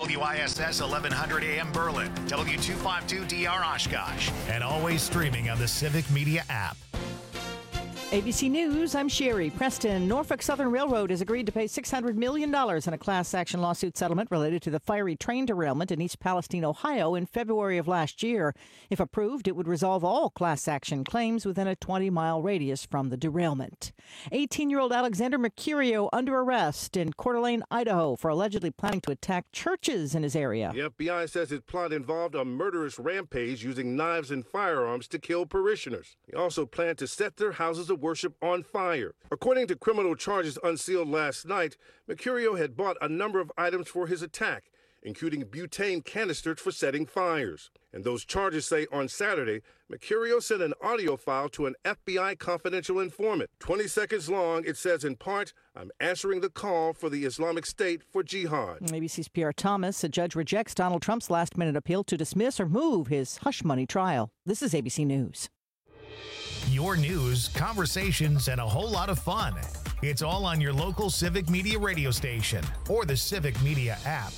WISS 1100 AM Berlin, W252DR Oshkosh, and always streaming on the Civic Media app. ABC News, I'm Sherry Preston. Norfolk Southern Railroad has agreed to pay $600 million in a class action lawsuit settlement related to the fiery train derailment in East Palestine, Ohio in February of last year. If approved, it would resolve all class action claims within a 20-mile radius from the derailment. 18-year-old Alexander Mercurio under arrest in Coeur d'Alene, Idaho for allegedly planning to attack churches in his area. The FBI says his plot involved a murderous rampage using knives and firearms to kill parishioners. He also planned to set their houses of worship on fire. According to criminal charges unsealed last night, Mercurio had bought a number of items for his attack, including butane canisters for setting fires. And those charges say on Saturday, Mercurio sent an audio file to an FBI confidential informant. 20 seconds long, it says in part, "I'm answering the call for the Islamic State for jihad." ABC's Pierre Thomas, a judge rejects Donald Trump's last-minute appeal to dismiss or move his hush money trial. This is ABC News. Your news, conversations, and a whole lot of fun. It's all on your local Civic Media radio station or the Civic Media app.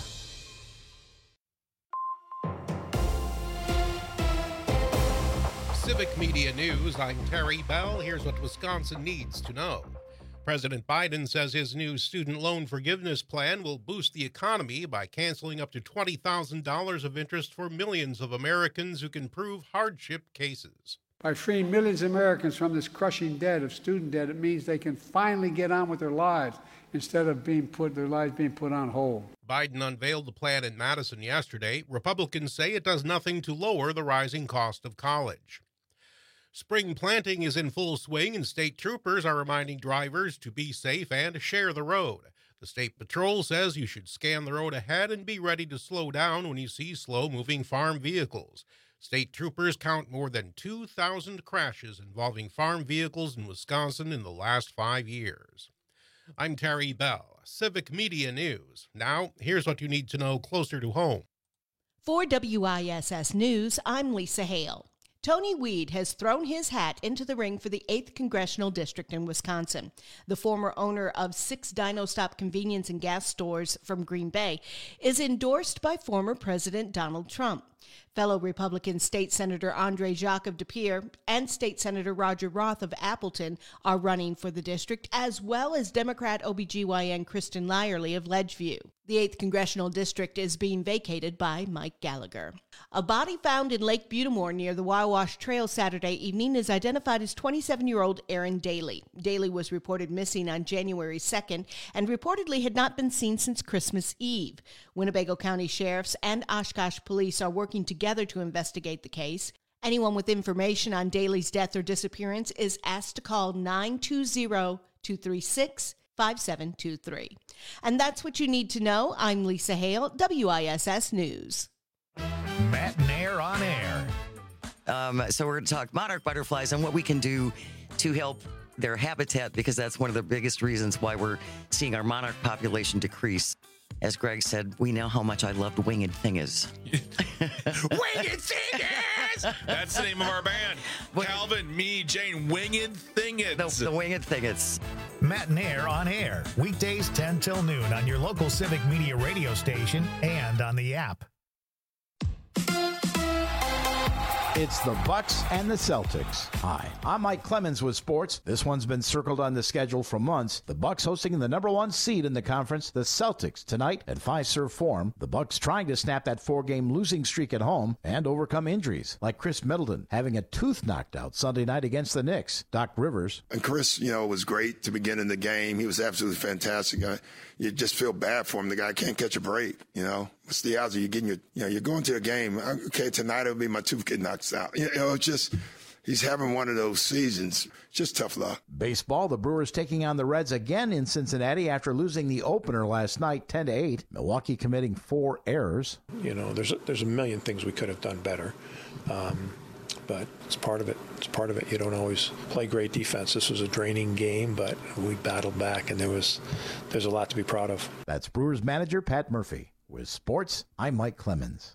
Civic Media News, I'm Terry Bell. Here's what Wisconsin needs to know. President Biden says his new student loan forgiveness plan will boost the economy by canceling up to $20,000 of interest for millions of Americans who can prove hardship cases. By freeing millions of Americans from this crushing debt of student debt, it means they can finally get on with their lives instead of their lives being put on hold. Biden unveiled the plan in Madison yesterday. Republicans say it does nothing to lower the rising cost of college. Spring planting is in full swing, and state troopers are reminding drivers to be safe and share the road. The State Patrol says you should scan the road ahead and be ready to slow down when you see slow-moving farm vehicles. State troopers count more than 2,000 crashes involving farm vehicles in Wisconsin in the last 5 years. I'm Terry Bell, Civic Media News. Now, here's what you need to know closer to home. For WISS News, I'm Lisa Hale. Tony Weed has thrown his hat into the ring for the 8th Congressional District in Wisconsin. The former owner of 6 Dino Stop convenience and gas stores from Green Bay is endorsed by former President Donald Trump. Fellow Republican State Senator Andre Jacques of De Pere and State Senator Roger Roth of Appleton are running for the district, as well as Democrat OBGYN Kristen Lyerly of Ledgeview. The 8th Congressional District is being vacated by Mike Gallagher. A body found in Lake Butamore near the Wawash Trail Saturday evening is identified as 27-year-old Aaron Daly. Daly was reported missing on January 2nd and reportedly had not been seen since Christmas Eve. Winnebago County Sheriffs and Oshkosh Police are working together to investigate the case. Anyone with information on Daly's death or disappearance is asked to call 920-236-5723. And that's what you need to know. I'm Lisa Hale, WISS News. Matt and Air on Air. So we're going to talk monarch butterflies and what we can do to help their habitat, because that's one of the biggest reasons why we're seeing our monarch population decrease. As Greg said, we know how much I loved Winged Thingers. Winged Thingers! That's the name of our band. Calvin, me, Jane, Winged Thingers. The Winged Thingers. Matt and Air on Air. Weekdays 10 till noon on your local Civic Media radio station and on the app. It's the Bucks and the Celtics. Hi, I'm Mike Clemens with sports. This one's been circled on the schedule for months. The Bucks hosting the number 1 seed in the conference, the Celtics, tonight at Fiserv Forum. The Bucks trying to snap that 4-game losing streak at home and overcome injuries, like Chris Middleton having a tooth knocked out Sunday night against the Knicks. Doc Rivers. And Chris, was great to begin in the game. He was absolutely fantastic. You just feel bad for him. The guy can't catch a break, What's the odds of you getting you're going to a game, okay, tonight it'll be my tooth getting knocked out. It's just, he's having one of those seasons. Just tough luck. Baseball, the Brewers taking on the Reds again in Cincinnati after losing the opener last night, 10-8. Milwaukee committing 4 errors. There's a million things we could have done better. But it's part of it. You don't always play great defense. This was a draining game, but we battled back, and there's a lot to be proud of. That's Brewers manager Pat Murphy. With sports, I'm Mike Clemens.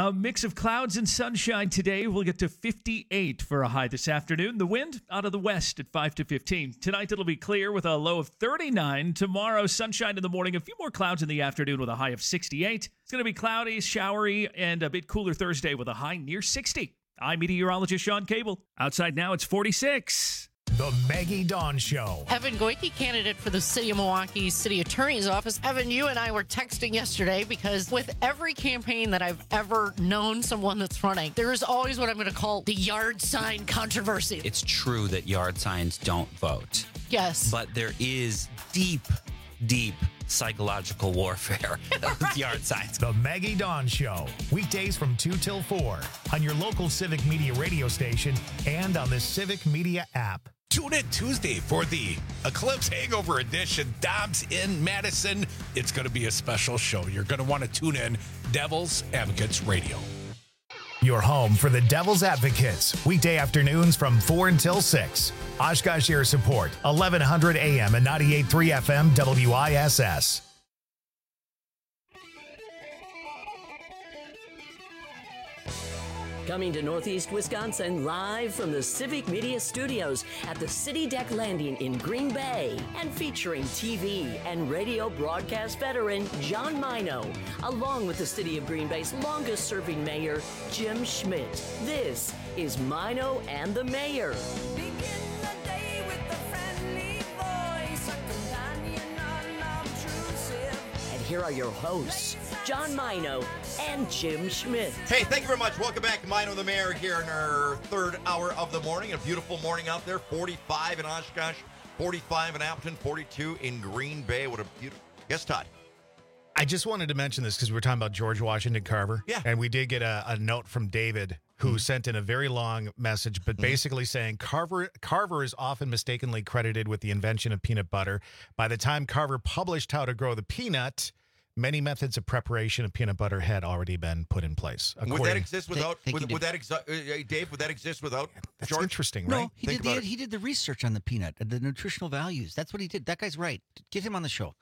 A mix of clouds and sunshine today. We'll get to 58 for a high this afternoon. The wind out of the west at 5 to 15. Tonight it'll be clear with a low of 39. Tomorrow, sunshine in the morning. A few more clouds in the afternoon with a high of 68. It's going to be cloudy, showery, and a bit cooler Thursday with a high near 60. I'm meteorologist Sean Cable. Outside now, it's 46. The Maggie Dawn Show. Evan Goyke, candidate for the City of Milwaukee's City Attorney's Office. Evan, you and I were texting yesterday because with every campaign that I've ever known someone that's running, there is always what I'm going to call the yard sign controversy. It's true that yard signs don't vote. Yes. But there is deep psychological warfare with yard signs. The Maggie Dawn Show. Weekdays from 2 till 4 on your local Civic Media radio station and on the Civic Media app. Tune in Tuesday for the Eclipse Hangover Edition. Dobbs in Madison. It's going to be a special show. You're going to want to tune in. Devil's Advocates Radio. Your home for the Devil's Advocates. Weekday afternoons from 4 until 6. Oshkosh Air Support, 1100 AM and 98.3 FM WISS. Coming to Northeast Wisconsin live from the Civic Media Studios at the City Deck Landing in Green Bay and featuring TV and radio broadcast veteran John Mino, along with the City of Green Bay's longest serving mayor, Jim Schmidt. This is Mino and the Mayor. And here are your hosts, John Mino and Jim Schmidt. Hey, thank you very much. Welcome back to Mino the Mayor here in our third hour of the morning. A beautiful morning out there. 45 in Oshkosh, 45 in Appleton, 42 in Green Bay. What a beautiful... Yes, Todd. I just wanted to mention this because we were talking about George Washington Carver. Yeah. And we did get a note from David who sent in a very long message, but basically saying Carver is often mistakenly credited with the invention of peanut butter. By the time Carver published How to Grow the Peanut, many methods of preparation of peanut butter had already been put in place. Would that exist without Dave? Would that exist without That's George? Interesting, right? No, he did the research on the peanut and the nutritional values. That's what he did. That guy's right. Get him on the show.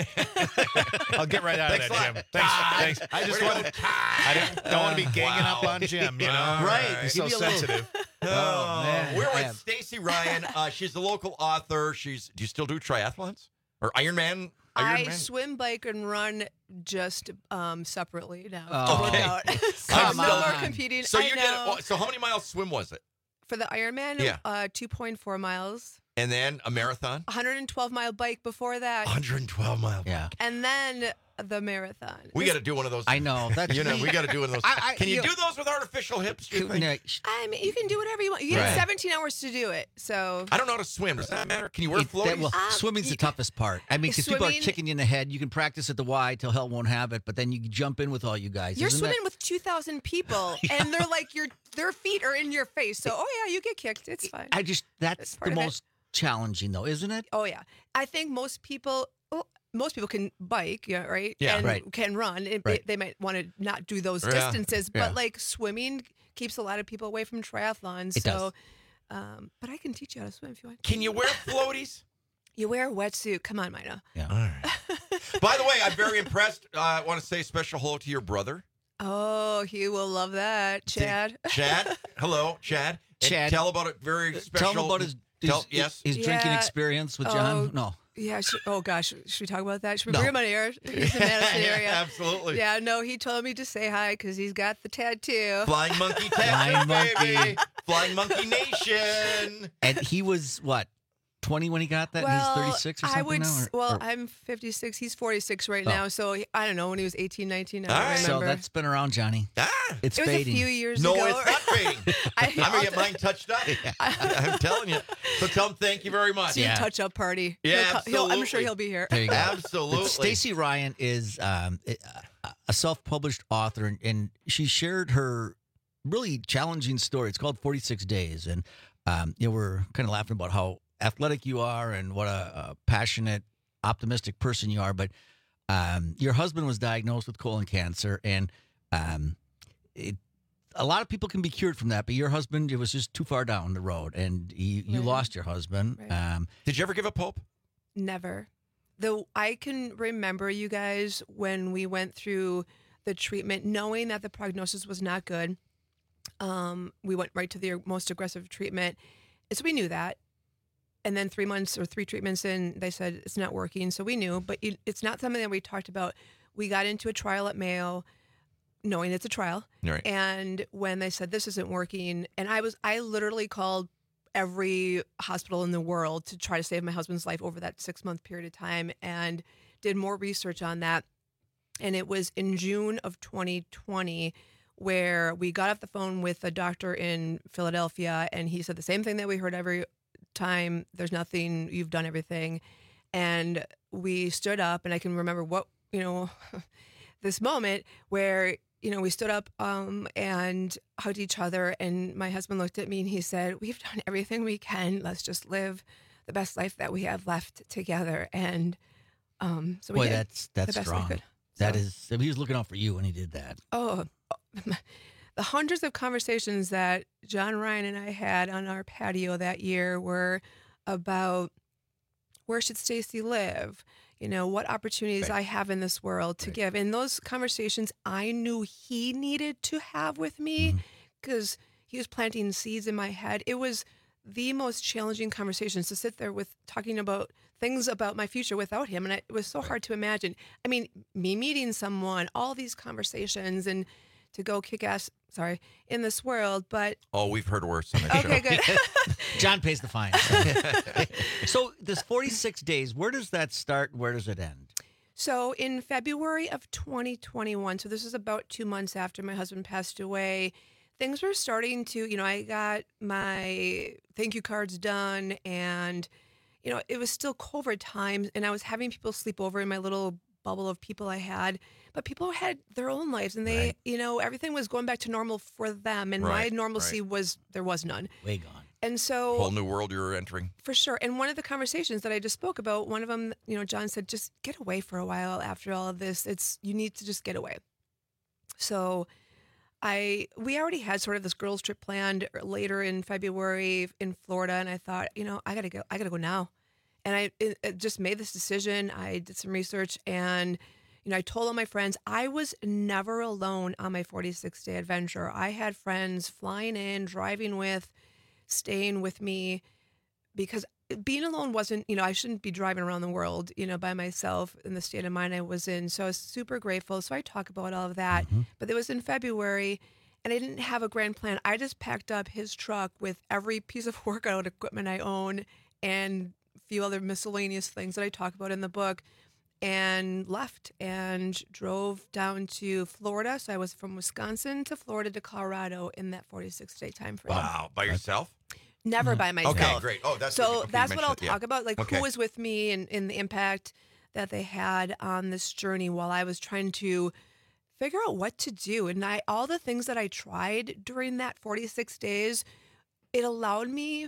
I'll get right out of that, Jim. Thanks. I just don't want to be ganging up on Jim, you know? Right. He's so sensitive. Man. We're with Stacy Ryan. She's the local author. Do you still do triathlons? Or Ironman? I swim, bike, and run just separately now. Okay. So no more competing. So so how many miles swim was it? For the Ironman, 2.4 miles. And then a marathon? 112-mile bike before that. 112 miles. Yeah. And then the marathon. We got to do one of those. I know. That's we got to do one of those. Can you do those with artificial hips? Do you think? I mean, you can do whatever you want. You get 17 hours to do it. So I don't know how to swim. Does that matter? Can you wear floaties? Swimming's the toughest part. I mean, because people are kicking you in the head. You can practice at the Y till hell won't have it, but then you jump in with all you guys. You're swimming with 2,000 people, and they're like their feet are in your face. So, you get kicked. It's fine. That's the most challenging, though, isn't it? Oh yeah, I think most people can bike, right? Yeah, and can run. They might want to not do those distances, but like swimming keeps a lot of people away from triathlons. It does. But I can teach you how to swim if you want. Can you wear floaties? You wear a wetsuit. Come on, Mina. Yeah. All right. By the way, I'm very impressed. I want to say a special hello to your brother. Oh, he will love that, Chad. Chad, hello, Chad. Chad, tell about a very special. Tell him about his drinking experience with John. No. Yeah. Gosh. Should we talk about that? Should we bring him on air? He's in the Madison area. Absolutely. Yeah. No, he told me to say hi because he's got the tattoo. Flying Monkey tattoo, baby. Flying Monkey Nation. And he was what? 20 when he got that, and he's 36 or something now? I'm 56. He's 46 right now, so I don't know, when he was 18, 19, I don't remember. So that's been around, Johnny. It's it fading. was a few years ago. No, it's not fading. I'm going to get mine touched up. I'm telling you. So tell him thank you very much. It's a touch-up party. Yeah, absolutely. I'm sure he'll be here. There you go. Absolutely. Stacy Ryan is a self-published author, and she shared her really challenging story. It's called 46 Days, and we're kind of laughing about how athletic you are and what a passionate, optimistic person you are. But your husband was diagnosed with colon cancer, and a lot of people can be cured from that. But your husband, it was just too far down the road, and you lost your husband. Right. Did you ever give up hope? Never. Though I can remember, you guys, when we went through the treatment, knowing that the prognosis was not good. We went right to the most aggressive treatment. And so we knew that. And then 3 months or 3 treatments in, they said it's not working. So we knew, but it's not something that we talked about. We got into a trial at Mayo, knowing it's a trial. Right. And when they said this isn't working, and I literally called every hospital in the world to try to save my husband's life over that 6-month period of time, and did more research on that. And it was in June of 2020 where we got off the phone with a doctor in Philadelphia, and he said the same thing that we heard every time. There's nothing, you've done everything. And we stood up, and I can remember this moment where, we stood up and hugged each other, and my husband looked at me and he said, we've done everything we can. Let's just live the best life that we have left together. And so we Boy, did that's the best strong. we could. That is, he was looking out for you when he did that. Oh, the hundreds of conversations that John Ryan and I had on our patio that year were about where should Stacy live? What opportunities I have in this world to give. And those conversations I knew he needed to have with me because he was planting seeds in my head. It was the most challenging conversations to sit there with talking about things about my future without him. And it was so hard to imagine. I mean, me meeting someone, all these conversations, and to go kick ass, in this world. But we've heard worse on this show. Okay, good. John pays the fine. So this 46 days, where does that start? Where does it end? So in February of 2021, so this is about 2 months after my husband passed away, things were starting to, I got my thank you cards done, and, it was still COVID times, and I was having people sleep over in my little bubble of people I had, but people had their own lives, and they, everything was going back to normal for them, and my normalcy was, there was none. Way gone. And so whole new world you're entering. For sure. And one of the conversations that I just spoke about, one of them, John said, just get away for a while after all of this. You need to just get away. So we already had sort of this girls trip planned later in February in Florida. And I thought, I gotta go now. And I just made this decision. I did some research, and, I told all my friends I was never alone on my 46-day adventure. I had friends flying in, driving with, staying with me, because being alone wasn't, I shouldn't be driving around the world, by myself in the state of mind I was in. So I was super grateful. So I talk about all of that, but it was in February, and I didn't have a grand plan. I just packed up his truck with every piece of workout equipment I own and a few other miscellaneous things that I talk about in the book, and left and drove down to Florida. So I was from Wisconsin to Florida to Colorado in that 46-day time frame. Wow. By yourself? Never by myself. Okay, great. Oh, that's that's what I'll talk about, Okay. who was with me and the impact that they had on this journey while I was trying to figure out what to do. And all the things that I tried during that 46 days, it allowed me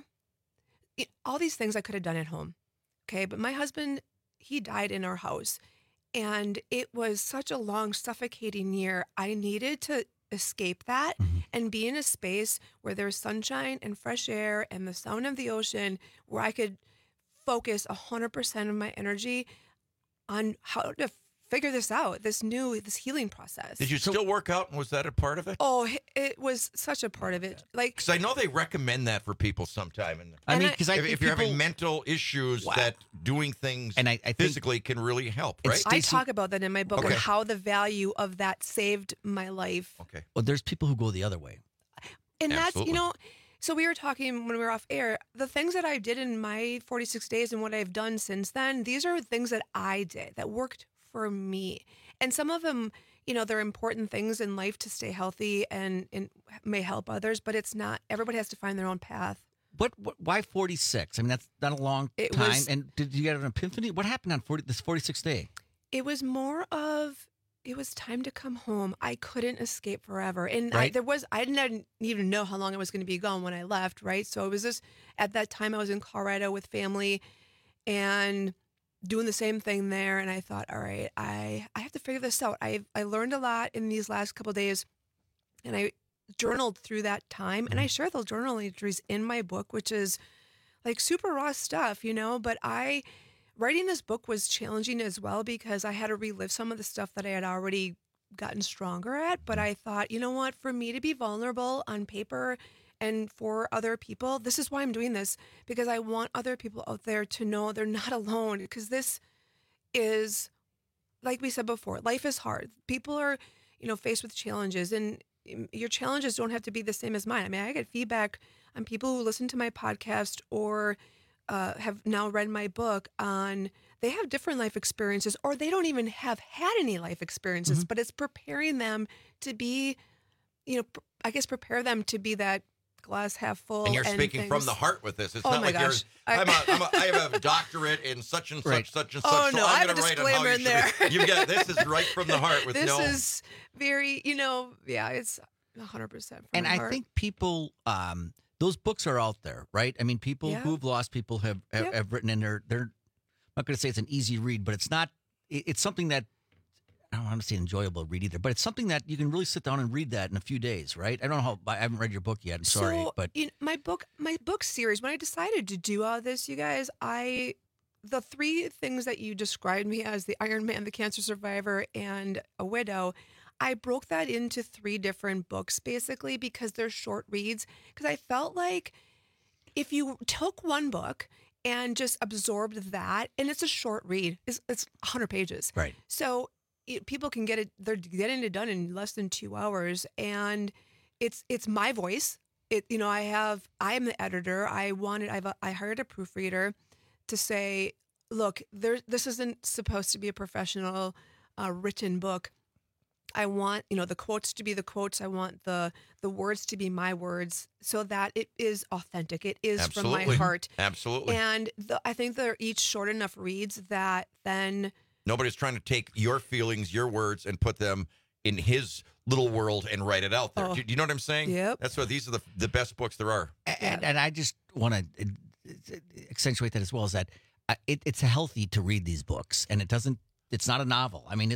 all these things I could have done at home. Okay, but my husband, he died in our house, and it was such a long, suffocating year. I needed to escape that and be in a space where there's sunshine and fresh air and the sound of the ocean, where I could focus 100% of my energy on how to figure this out, this healing process. Did you still work out, and was that a part of it? Oh, it was such a part of it. Because I know they recommend that for people sometime. And if you're having mental issues, that doing things I physically can really help, right? I talk about that in my book, and how the value of that saved my life. Okay. Well, there's people who go the other way. And that's, so we were talking when we were off air, the things that I did in my 46 days and what I've done since then, these are things that I did that worked for me. And some of them, they're important things in life to stay healthy and may help others, but it's not, everybody has to find their own path. Why 46? I mean, that's not a long time. And did you get an epiphany? What happened on this 46th day? It was more of, it was time to come home. I couldn't escape forever. And Right. I didn't even know how long I was going to be gone when I left, right? So it was just, at that time I was in Colorado with family and doing the same thing there. And I thought, all right, I have to figure this out. I learned a lot in these last couple of days, and I journaled through that time, and I share those journal entries in my book, which is like super raw stuff, but writing this book was challenging as well, because I had to relive some of the stuff that I had already gotten stronger at. But I thought, you know what, for me to be vulnerable on paper and for other people, this is why I'm doing this, because I want other people out there to know they're not alone, because this is, like we said before, life is hard. People are, faced with challenges, and your challenges don't have to be the same as mine. I mean, I get feedback on people who listen to my podcast or have now read my book on they have different life experiences, or they don't even have had any life experiences, but it's preparing them to be, I guess prepare them to be that glass half full. And you're speaking from the heart with this. It's not my like gosh. I have a doctorate in such and such, such and such. Oh, so no, I'm I have a gonna write on how disclaimer you in should there. be. You've got this is right from the heart with this no. is very, it's 100% from And my I heart. think people, those books are out there, right? I mean, people Yeah. who've lost people have written in there. They're I'm not going to say it's an easy read, but it's not. It's something that I don't want to say enjoyable read either, but it's something that you can really sit down and read that in a few days, right? I don't know how. I haven't read your book yet. I'm sorry, So, but my book series, when I decided to do all this, you guys, the three things that you described me as, the Iron Man, the cancer survivor, and a widow, I broke that into 3 different books basically because they're short reads. Because I felt like if you took one book and just absorbed that, and it's a short read, it's 100 pages, right? So people can get it; they're getting it done in less than 2 hours, and it's my voice. I am the editor. I hired a proofreader to say, look, this isn't supposed to be a professional written book. I want, the quotes to be the quotes. I want the words to be my words so that it is authentic. It is Absolutely. from my heart. Absolutely. And I think they're each short enough reads that then Nobody's trying to take your feelings, your words, and put them in his little world and write it out there. Oh. Do you know what I'm saying? Yep. That's why these are the best books there are. And I just want to accentuate that as well, is that it's healthy to read these books, and it's not a novel. I mean,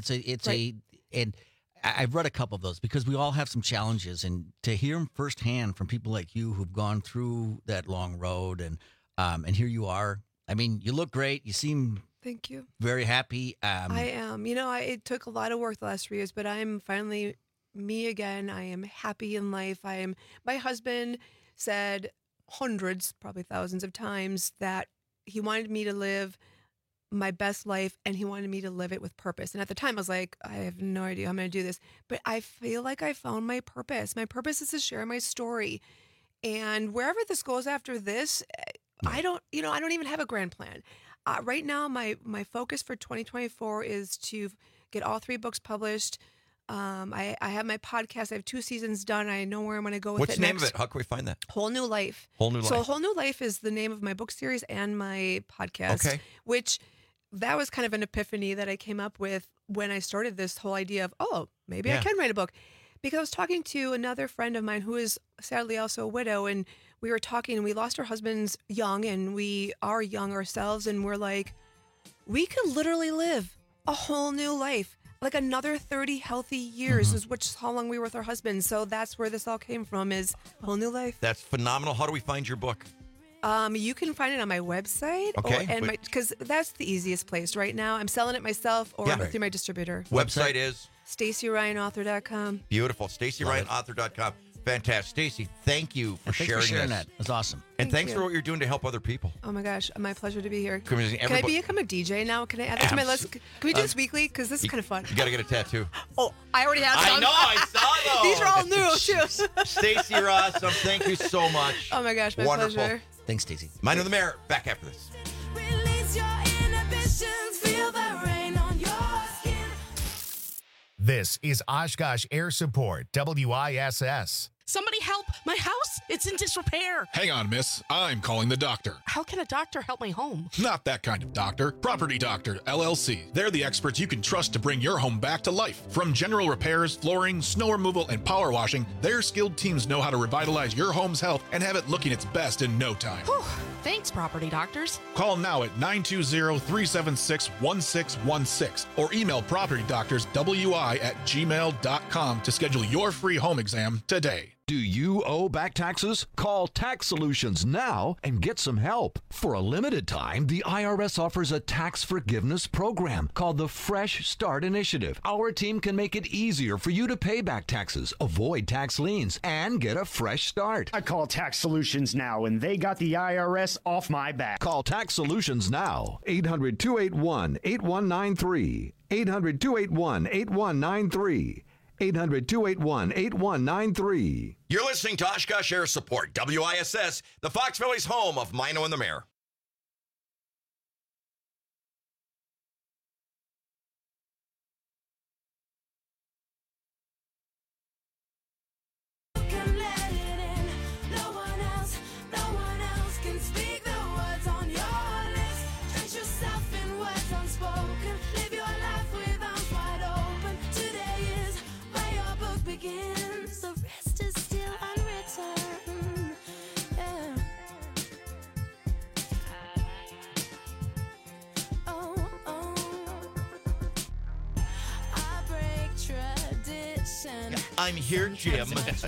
and I've read a couple of those because we all have some challenges, and to hear them firsthand from people like you who've gone through that long road, and here you are. I mean, you look great. You seem thank you. Very happy. I am. It took a lot of work the last 3 years, but I'm finally me again. I am happy in life. My husband said hundreds, probably thousands of times that he wanted me to live my best life and he wanted me to live it with purpose. And at the time I was like, I have no idea how I'm going to do this, but I feel like I found my purpose. My purpose is to share my story. And wherever this goes after this, I don't even have a grand plan. Right now, my focus for 2024 is to get all 3 books published. I have my podcast. I have 2 seasons done. I know where I'm going to go with What's it the name next. of it? How can we find that? Whole New Life. Whole New Life. So Whole New Life is the name of my book series and my podcast. Okay. Which that was kind of an epiphany that I came up with when I started this whole idea of, maybe I can write a book. Because I was talking to another friend of mine who is sadly also a widow, and we were talking, and we lost our husbands young, and we are young ourselves, and we're like, we could literally live a whole new life, like another 30 healthy years, is which is how long we were with our husbands. So that's where this all came from, is Whole New Life. That's phenomenal. How do we find your book? You can find it on my website, Okay. because that's the easiest place right now. I'm selling it myself or through my distributor. Website is? StaceyRyanAuthor.com. Beautiful. StaceyRyanAuthor.com. Fantastic. Stacey, thank you for sharing that. That's awesome. And thanks you. for what you're doing to help other people. Oh my gosh, my pleasure to be here. Can I become a DJ now? Can I add that to my list? Can we do this weekly? Because this is kind of fun. You got to get a tattoo. Oh, I already have some. I know, I saw those. These are all new, too. Stacey Rossum, thank you so much. Oh my gosh, my Wonderful. pleasure. Thanks, Stacey. Mind on the Mayor, back after this. Release your inhibitions, feel the rain on your skin. This is Oshkosh Air Support, WISS. Somebody help! My house? It's in disrepair. Hang on, miss. I'm calling the doctor. How can a doctor help my home? Not that kind of doctor. Property Doctor, LLC. They're the experts you can trust to bring your home back to life. From general repairs, flooring, snow removal, and power washing, their skilled teams know how to revitalize your home's health and have it looking its best in no time. Whew. Thanks, property doctors. Call now at 920-376-1616 or email propertydoctorswi@gmail.com to schedule your free home exam today. Do you owe back taxes? Call Tax Solutions now and get some help. For a limited time, the IRS offers a tax forgiveness program called the Fresh Start Initiative. Our team can make it easier for you to pay back taxes, avoid tax liens, and get a fresh start. I call Tax Solutions now, and they got the IRS off my back. Call Tax Solutions now. 800-281-8193. 800-281-8193. 800-281-8193. You're listening to Oshkosh Air Support, WISS, the Fox Valley's home of Mino and the Mayor. I'm here, Jim.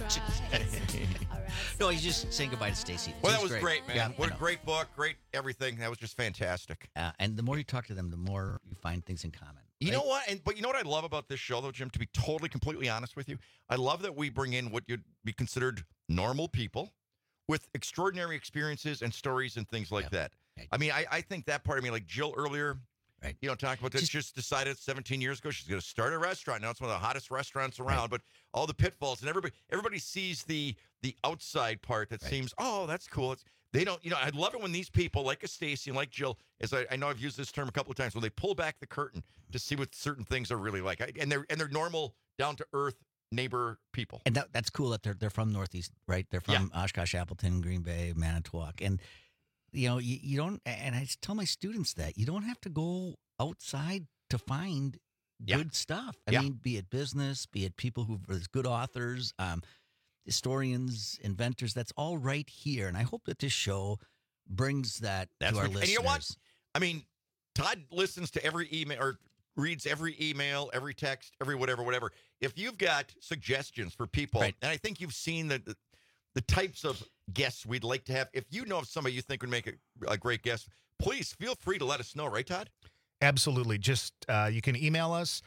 No, he's just saying goodbye to Stacy. Well, that was great, man. Yeah, what a great book, great everything. That was just fantastic. And the more you talk to them, the more you find things in common. You know what? But you know what I love about this show, though, Jim? To be totally, completely honest with you, I love that we bring in what you'd be considered normal people with extraordinary experiences and stories and things like that. I mean, I think that part of me, like Jill earlier, you know, talking about this, just decided 17 years ago she's going to start a restaurant. Now it's one of the hottest restaurants around, but all the pitfalls and everybody sees the outside part that seems, oh, that's cool. They don't, you know, I love it when these people like a Stacy and like Jill, as I know I've used this term a couple of times, when they pull back the curtain to see what certain things are really like, and they're normal, down to earth neighbor people. And that's cool that they're from Northeast, right? They're from Oshkosh, Appleton, Green Bay, Manitowoc, and you know, you don't, and I tell my students that you don't have to go outside to find good stuff. I mean, be it business, be it people who are good authors, historians, inventors, that's all right here. And I hope that this show brings that to our listeners. And you know what? I mean, Todd listens to every email or reads every email, every text, every whatever. If you've got suggestions for people, and I think you've seen the types of guests we'd like to have. If you know of somebody you think would make a great guest, please feel free to let us know. Right, Todd? Absolutely. Just you can email us,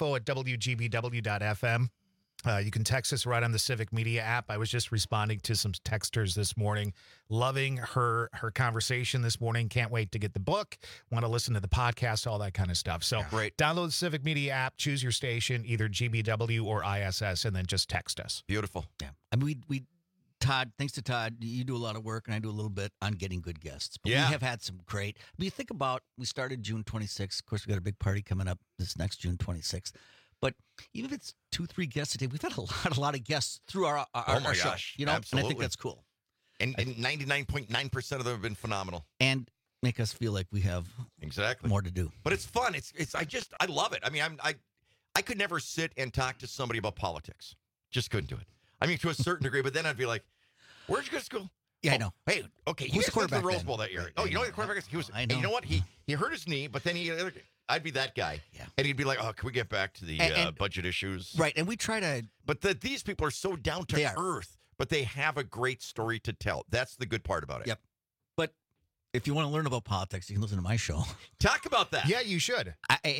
info@wgbw.fm. You can text us right on the Civic Media app. I was just responding to some texters this morning. Loving her conversation this morning. Can't wait to get the book. Want to listen to the podcast, all that kind of stuff. So download the Civic Media app, choose your station, either GBW or ISS, and then just text us. Beautiful. Yeah. I mean, Todd, thanks to Todd, you do a lot of work, and I do a little bit on getting good guests. But we have had some great. I mean, you think about, we started June 26th. Of course, we got a big party coming up this next June 26th. But even if it's 2-3 guests a day, we've had a lot of guests through our show. You know, absolutely. And I think that's cool. And 99.9% of them have been phenomenal. And make us feel like we have more to do. But it's fun. I love it. I mean, I could never sit and talk to somebody about politics. Just couldn't do it. I mean, to a certain degree, but then I'd be like, where'd you go to school? Yeah, I know. Hey, okay, you Who's guys the went to the quarterback Rose Bowl that year. Oh, you know what the quarterback is? He was. I know. And you know what? He hurt his knee, but then I'd be that guy. Yeah. And he'd be like, oh, can we get back to the budget issues? Right, and we try to. But these people are so down to earth, but they have a great story to tell. That's the good part about it. Yep. But if you want to learn about politics, you can listen to my show. Talk about that. Yeah, you should.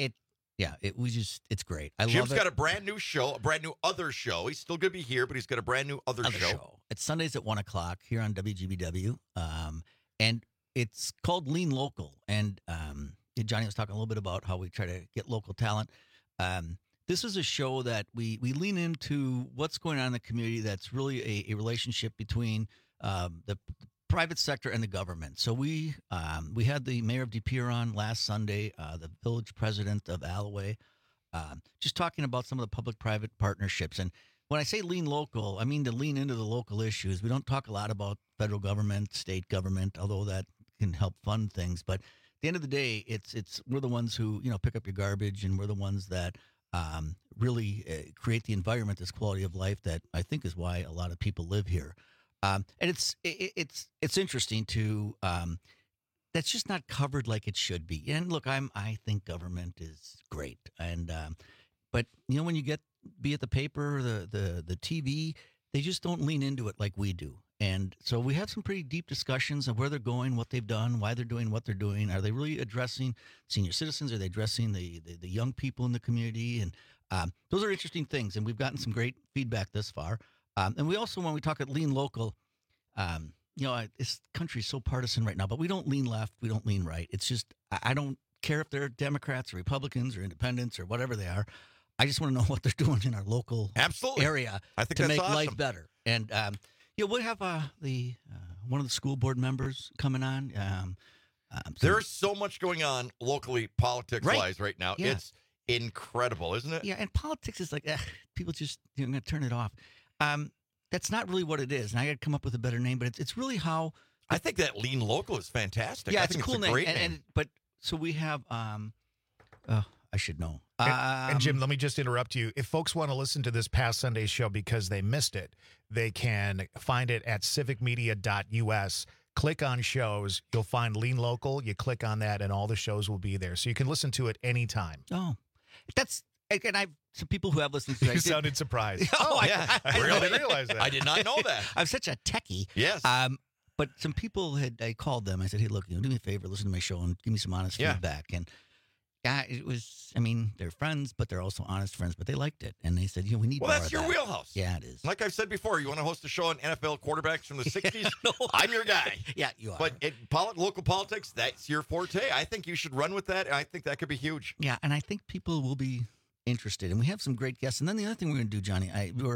It's great. Jim's got a brand new show, a brand new other show. He's still going to be here, but he's got a brand new other show. It's Sundays at 1:00 here on WGBW. And it's called Lean Local. And Johnny was talking a little bit about how we try to get local talent. This is a show that we lean into what's going on in the community that's really a relationship between the private sector and the government. So we had the mayor of De Pere on last Sunday, the village president of Alloway, just talking about some of the public-private partnerships. And when I say lean local, I mean to lean into the local issues. We don't talk a lot about federal government, state government, although that can help fund things. But at the end of the day, it's we're the ones who pick up your garbage, and we're the ones that really create the environment, this quality of life that I think is why a lot of people live here. And it's interesting to that's just not covered like it should be. And look, I think government is great, and but when you be at the paper, the TV, they just don't lean into it like we do. And so we have some pretty deep discussions of where they're going, what they've done, why they're doing what they're doing. Are they really addressing senior citizens? Are they addressing the young people in the community? And those are interesting things. And we've gotten some great feedback thus far. And we also, when we talk at Lean Local, this country is so partisan right now, but we don't lean left, we don't lean right. It's just, I don't care if they're Democrats or Republicans or independents or whatever they are. I just want to know what they're doing in our local area I think to that's make awesome. life better. And we'll have one of the school board members coming on. There's so much going on locally, politics-wise, right now. Yeah. It's incredible, isn't it? Yeah, and politics is like, people just, going to turn it off. That's not really what it is. And I got to come up with a better name, but it's really how. I think that Lean Local is fantastic. Yeah, I it's think a cool it's a name. great name. But so we have, I should know. And Jim, let me just interrupt you. If folks want to listen to this past Sunday's show because they missed it, they can find it at civicmedia.us. Click on shows. You'll find Lean Local. You click on that, and all the shows will be there. So you can listen to it anytime. Oh, that's, and I've some people who have listened to it. You sounded surprised. I really didn't realize that. I did not know that. I'm such a techie. Yes. But some people I called them. I said, hey, look, do me a favor, listen to my show and give me some honest feedback. And it was, they're friends, but they're also honest friends, but they liked it. And they said, we need more Well, that's of your that. wheelhouse. Yeah, it is. Like I've said before, you want to host a show on NFL quarterbacks from the 60s? I'm your guy. Yeah, you are. But local politics, that's your forte. I think you should run with that, and I think that could be huge. Yeah, and I think people will be interested. And we have some great guests. And then the other thing we're going to do, Johnny,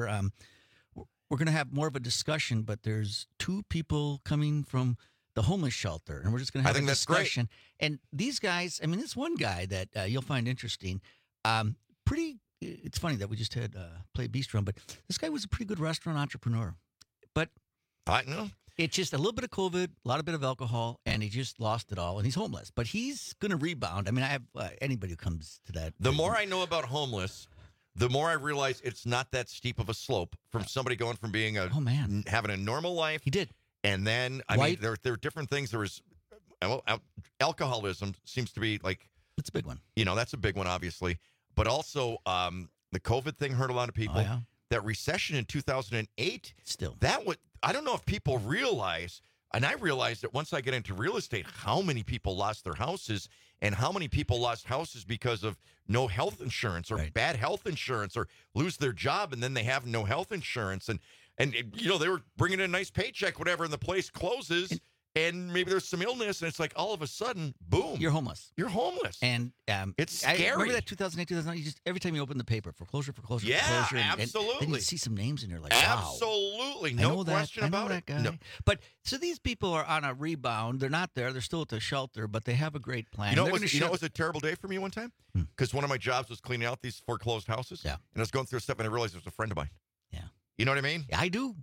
we're going to have more of a discussion, but there's 2 people coming from the homeless shelter, and we're just going to have a discussion. And these guys, this one guy that you'll find interesting, it's funny that we just had play Bistro, but this guy was a pretty good restaurant entrepreneur. But I know. It's just a little bit of COVID, a lot of bit of alcohol, and he just lost it all, and he's homeless. But he's going to rebound. I have anybody who comes to that. The more I know about homeless, the more I realize it's not that steep of a slope from somebody going from being having a normal life. He did. And then, there are different things. There was alcoholism seems to be like. It's a big one. That's a big one, obviously. But also, the COVID thing hurt a lot of people. Oh, yeah. That recession in 2008. Still. I don't know if people realize, and I realized that once I get into real estate, how many people lost their houses and how many people lost houses because of no health insurance or bad health insurance or lose their job and then they have no health insurance. And they were bringing in a nice paycheck, whatever, and the place closes and maybe there's some illness and it's like all of a sudden, boom. You're homeless. You're homeless. And it's scary. I remember that 2008, 2009, every time you open the paper, foreclosure. Yeah, and absolutely. then you see some names and you're like, wow. Absolutely. No question about it. That guy. No. But so these people are on a rebound. They're not there. They're still at the shelter, but they have a great plan. It was a terrible day for me one time? Because one of my jobs was cleaning out these foreclosed houses. Yeah. And I was going through stuff and I realized it was a friend of mine. Yeah. You know what I mean? I do.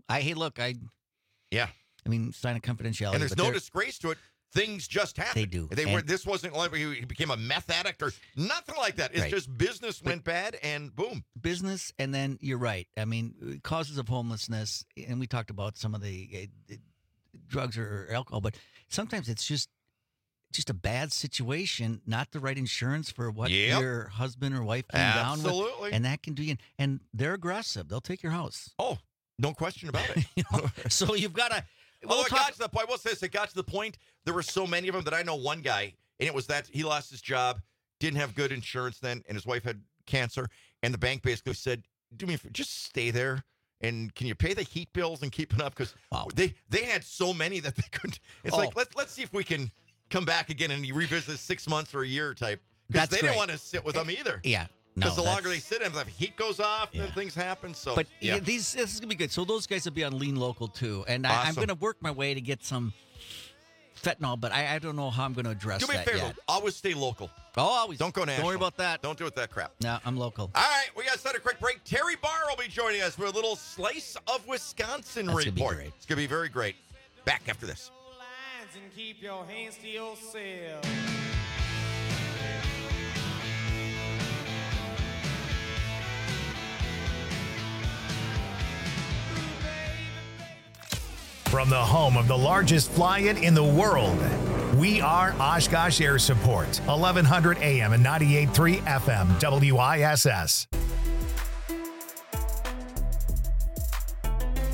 Yeah. Sign a confidentiality. And there's no disgrace to it. Things just happen. They do. This wasn't like he became a meth addict or nothing like that. It's just business went bad and boom. Business, and then you're right. Causes of homelessness, and we talked about some of the drugs or alcohol, but sometimes it's just a bad situation, not the right insurance for what your husband or wife came down with. Absolutely. And that can do you. And they're aggressive. They'll take your house. Oh, no question about it. So you've got to. It got to the point. I will say this. It got to the point. There were so many of them that I know one guy, and it was that he lost his job, didn't have good insurance then, and his wife had cancer, and the bank basically said, "Do me a favor, just stay there, and can you pay the heat bills and keep it up?" Because they had so many that they couldn't. It's like let's see if we can come back again and revisit 6 months or a year type. Because they didn't want to sit with them either. Yeah. Because the longer they sit, the heat goes off, and then things happen. So, but this is gonna be good. So those guys will be on Lean Local too, and I'm gonna work my way to get some fentanyl, but I don't know how I'm gonna address that. Do me a favor. Yet. Always stay local. Oh, always. Don't go national. Don't worry about that. Don't do it that crap. No, I'm local. All right, we got to set a quick break. Terry Barr will be joining us for a little slice of Wisconsin That's report. gonna be great. It's gonna be very great. Back after this. And keep your hands to yourself. From the home of the largest fly-in in the world, we are Oshkosh Air Support, 1100 AM and 98.3 FM, WISS.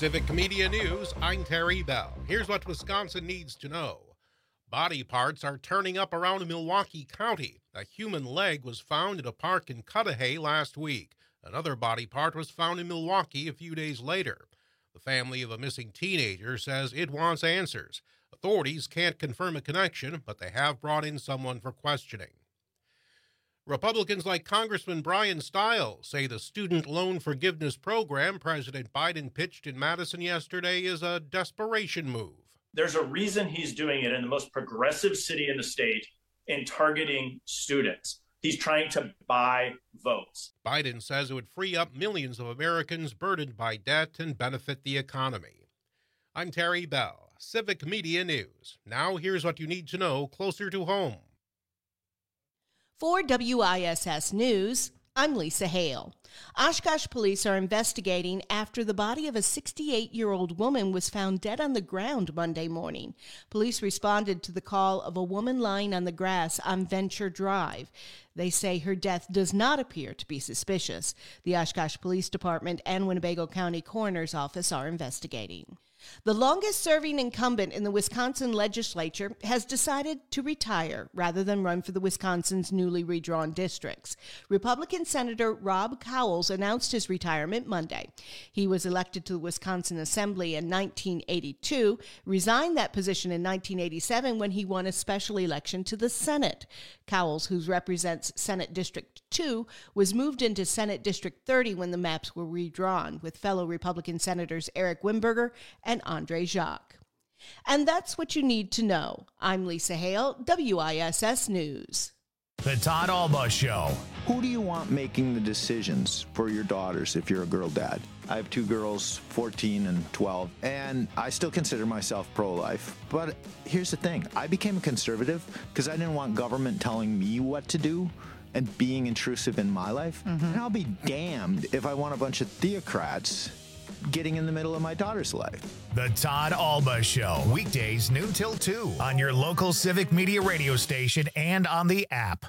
Civic Media News, I'm Terry Bell. Here's what Wisconsin needs to know. Body parts are turning up around Milwaukee County. A human leg was found in a park in Cudahy last week. Another body part was found in Milwaukee a few days later. The family of a missing teenager says it wants answers. Authorities can't confirm a connection, but they have brought in someone for questioning. Republicans like Congressman Brian Stiles say the student loan forgiveness program President Biden pitched in Madison yesterday is a desperation move. There's a reason he's doing it in the most progressive city in the state in targeting students. He's trying to buy votes. Biden says it would free up millions of Americans burdened by debt and benefit the economy. I'm Terry Bell, Civic Media News. Now here's what you need to know closer to home. For WISS News, I'm Lisa Hale. Oshkosh police are investigating after the body of a 68-year-old woman was found dead on the ground Monday morning. Police responded to the call of a woman lying on the grass on Venture Drive. They say her death does not appear to be suspicious. The Oshkosh Police Department and Winnebago County Coroner's Office are investigating. The longest-serving incumbent in the Wisconsin legislature has decided to retire rather than run for the Wisconsin's newly redrawn districts. Republican Senator Rob Cowles announced his retirement Monday. He was elected to the Wisconsin Assembly in 1982, resigned that position in 1987 when he won a special election to the Senate. Cowles, who represents Senate District 2, was moved into Senate District 30 when the maps were redrawn, with fellow Republican Senators Eric Wimberger and Andre Jacques. And that's what you need to know. I'm Lisa Hale, WISS News. The Todd Alba Show. Who do you want making the decisions for your daughters if you're a girl dad? I have two girls, 14 and 12, and I still consider myself pro-life. But here's the thing. I became a conservative because I didn't want government telling me what to do and being intrusive in my life. And I'll be damned if I want a bunch of theocrats getting in the middle of my daughter's life. The Todd Alba Show. Weekdays noon till 2 on your local Civic Media radio station and on the app.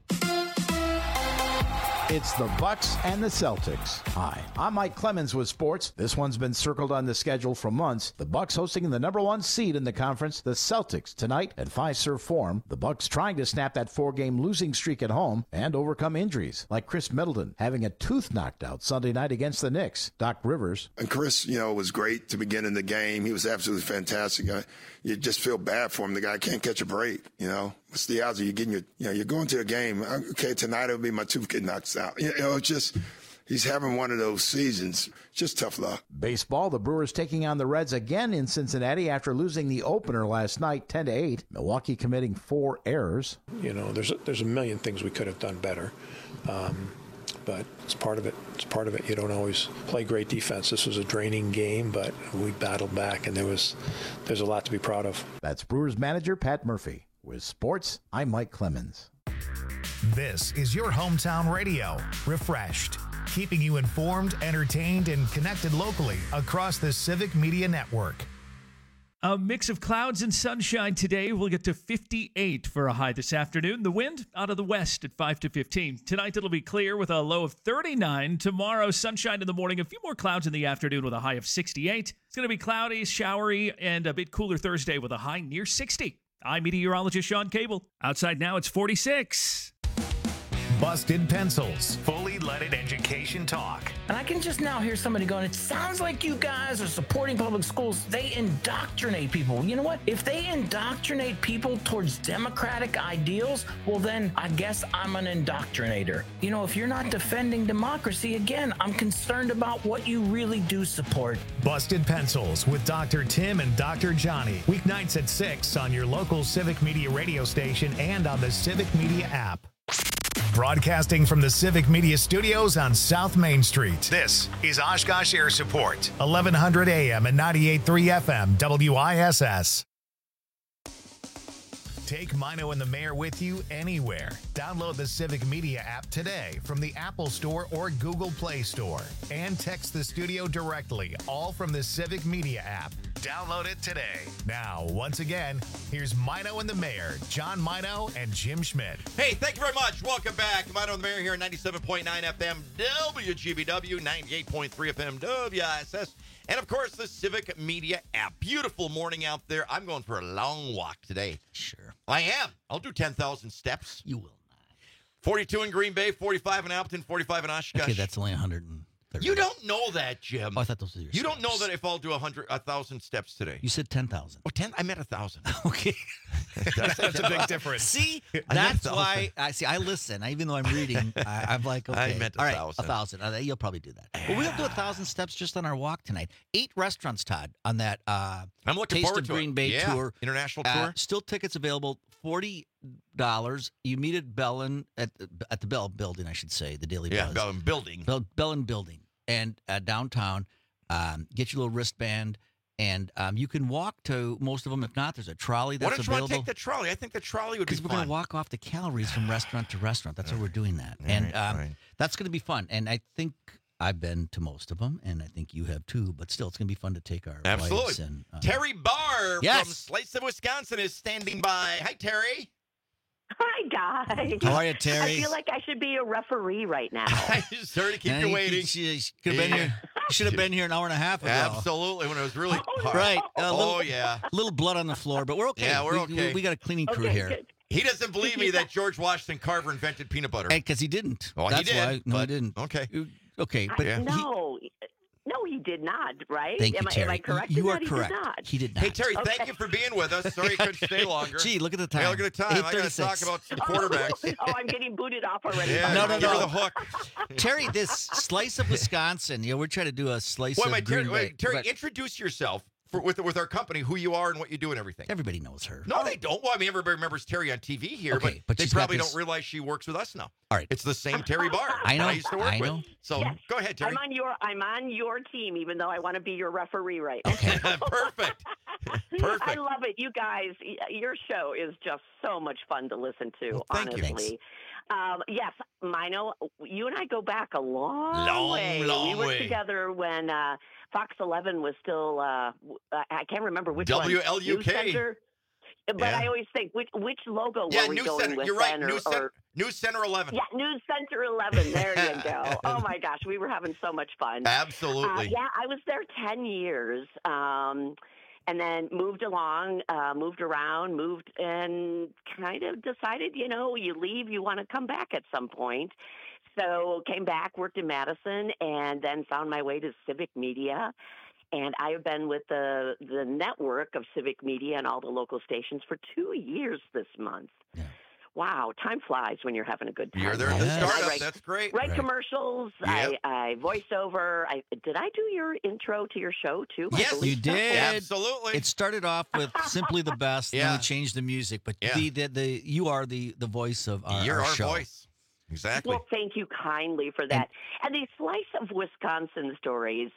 It's the Bucks and the Celtics. Hi, I'm Mike Clemens with sports. This one's been circled on the schedule for months. The Bucks hosting the number one seed in the conference, the Celtics, tonight at Fiserv Forum. The Bucks trying to snap that four-game losing streak at home and overcome injuries, like Chris Middleton having a tooth knocked out Sunday night against the Knicks. Doc Rivers. And Chris, was great to begin in the game. He was absolutely fantastic. You just feel bad for him. The guy can't catch a break, What's the odds of you getting you're going to a game, okay, tonight it'll be my tooth get knocked out. It's just, he's having one of those seasons. Just tough luck. Baseball, the Brewers taking on the Reds again in Cincinnati after losing the opener last night, 10-8. Milwaukee committing 4 errors. There's a million things we could have done better. But it's part of it. It's part of it. You don't always play great defense. This was a draining game, but we battled back, and there's a lot to be proud of. That's Brewers manager Pat Murphy. With sports, I'm Mike Clemens. This is your hometown radio, refreshed, keeping you informed, entertained, and connected locally across the Civic Media Network. A mix of clouds and sunshine today. We'll get to 58 for a high this afternoon. The wind out of the west at 5 to 15. Tonight it'll be clear with a low of 39. Tomorrow, sunshine in the morning. A few more clouds in the afternoon with a high of 68. It's going to be cloudy, showery, and a bit cooler Thursday with a high near 60. I'm meteorologist Sean Cable. Outside now, it's 46. Busted Pencils, fully leaded education talk. And I can just now hear somebody going, it sounds like you guys are supporting public schools. They indoctrinate people. You know what? If they indoctrinate people towards democratic ideals, well, then I guess I'm an indoctrinator. If you're not defending democracy, again, I'm concerned about what you really do support. Busted Pencils with Dr. Tim and Dr. Johnny. Weeknights at 6 on your local Civic Media radio station and on the Civic Media app. Broadcasting from the Civic Media Studios on South Main Street. This is Oshkosh Air Support, 1100 AM and 98.3 FM, WISS. Take Mino and the Mayor with you anywhere. Download the Civic Media app today from the Apple Store or Google Play Store. And text the studio directly, all from the Civic Media app. Download it today. Now, once again, here's Mino and the Mayor, John Mino and Jim Schmidt. Hey, thank you very much. Welcome back. Mino and the Mayor here on 97.9 FM WGBW, 98.3 FM WISS, and of course the Civic Media app. Beautiful morning out there. I'm going for a long walk today. Sure. I am. I'll do 10,000 steps. You will. 42 in Green Bay, 45 in Appleton, 45 in Oshkosh. Okay, that's only 130. You don't know that, Jim. Oh, I thought those were your You don't know steps. that if I'll do 1,000 steps today. You said 10,000. Oh, 10? I meant 1,000. Okay. That's a big difference. See, I meant that's 1,000. why I listen. Even though I'm reading, I'm like, okay. I meant all right, 1,000. 1,000. You'll probably do that. Well, we'll do 1,000 steps just on our walk tonight. 8 restaurants, Todd, on that I'm looking Taste forward of to Green it. Bay Yeah, tour. international tour. Still tickets available, $40. You meet at Bellin, at the Bell Building, I should say, the Daily Yeah, Buzz. Bellin Building. Bellin Building. And downtown, get your little wristband, and you can walk to most of them. If not, there's a trolley Why that's don't you want to available. take the trolley? I think the trolley would be Because we're fun. going to walk off the calories from restaurant to restaurant. That's why we're doing that. All And right. that's going to be fun. And I think I've been to most of them, and I think you have too. But still, it's going to be fun to take our Absolutely. wives and Terry Barr Yes. from Slice of Wisconsin is standing by. Hi, Terry. Hi, guys. How are you, Terry? I feel like I should be a referee right now. Sorry to keep you waiting. You should have been here. You should have been here an hour and a half ago. Absolutely, when it was really hard. Right. Oh, yeah. A little blood on the floor, but we're okay. Yeah, we're okay. We got a cleaning crew here. He doesn't believe me that George Washington Carver invented peanut butter. Because he didn't. Well, That's he did. why. No, he but- didn't. Okay. Okay, but No, he did not, right? Thank you, am Terry. I correct? You in are that? correct. He did not. He did not. Hey, Terry, thank Okay. you for being with us. Sorry you couldn't stay longer. Gee, look at the time. Hey, look at the time. I got to 8:36. talk about some quarterbacks. Oh, I'm getting booted off already. Yeah, No, you're no. the hook. Terry, this slice of Wisconsin. We're trying to do a slice Wait, of Green Bay. wait, Terry, but introduce yourself with our company, who you are and what you do and everything. everybody knows her. No, they don't. Well, I mean, everybody remembers Terry on TV here, Okay, but but they she's got probably this- don't realize she works with us now. All right. It's the same Terry Barr I know, that I used to work I know. with. So Yes. go ahead, Terry. I'm on your team, even though I want to be your referee right now. Perfect. Perfect. I love it. You guys, your show is just so much fun to listen to, Well, thank you. honestly. Yes, Mino, you and I go back a long, Long way. We were way. together when Fox 11 was still, I can't remember which one. WLUK. News Center. But Yeah. I always think, which logo Yeah, were we News going Center. with You're right. then? News Center 11. Yeah, News Center 11. There you go. Oh, my gosh. We were having so much fun. Absolutely. Yeah, I was there 10 years and then moved around, and kind of decided, you leave, you want to come back at some point. So came back, worked in Madison, and then found my way to Civic Media. And I have been with the network of Civic Media and all the local stations for 2 years this month. Yeah. Wow, time flies when you're having a good time. You're there at the Yes. startup. I That's great. write Right. commercials. Yep. I voice over. Did I do your intro to your show too? I Yes, believe You so. did. Absolutely. It started off with simply the best, and Yeah. then we changed the music. But Yeah. you are the voice of our, You're our show. voice. Exactly. Well, thank you kindly for that. And these slice of Wisconsin stories,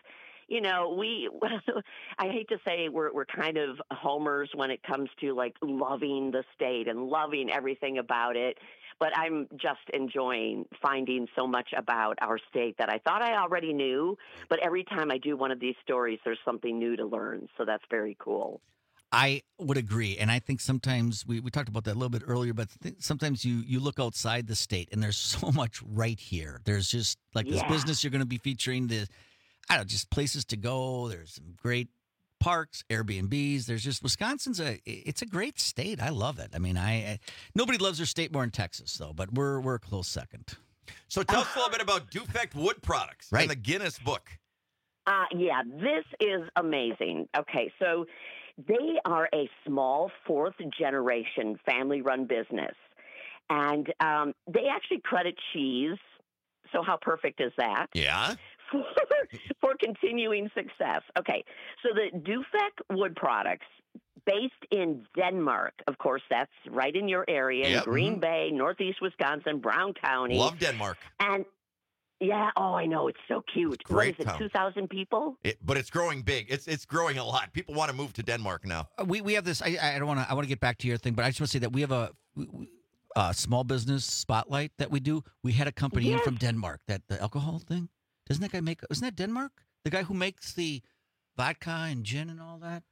I hate to say we're kind of homers when it comes to like loving the state and loving everything about it. But I'm just enjoying finding so much about our state that I thought I already knew. But every time I do one of these stories, there's something new to learn. So that's very cool. I would agree, and I think sometimes we talked about that a little bit earlier, but sometimes you look outside the state, and there's so much right here. There's just like this Yeah. business you're going to be featuring, just places to go. There's some great parks, Airbnbs. There's just Wisconsin's it's a great state. I love it. I mean, nobody loves their state more in Texas though, but we're a close second. So tell us a little bit about Dufect Wood Products Right. and the Guinness Book. Yeah, this is amazing. Okay, so they are a small fourth-generation family-run business, and they actually credit cheese. So how perfect is that? Yeah. For continuing success. Okay, so the Dufect Wood Products, based in Denmark, of course, that's right in your area, Yep. in Green Bay, Northeast Wisconsin, Brown County. Love Denmark. And yeah, I know, it's so cute. Great What is it, town. 2,000 people? But it's growing big. It's growing a lot. People want to move to Denmark now. We have this. I don't want to. I want to get back to your thing, but I just want to say that we have a small business spotlight that we do. We had a company in from Denmark that the alcohol thing. Doesn't that guy make? Isn't that Denmark? The guy who makes the vodka and gin and all that.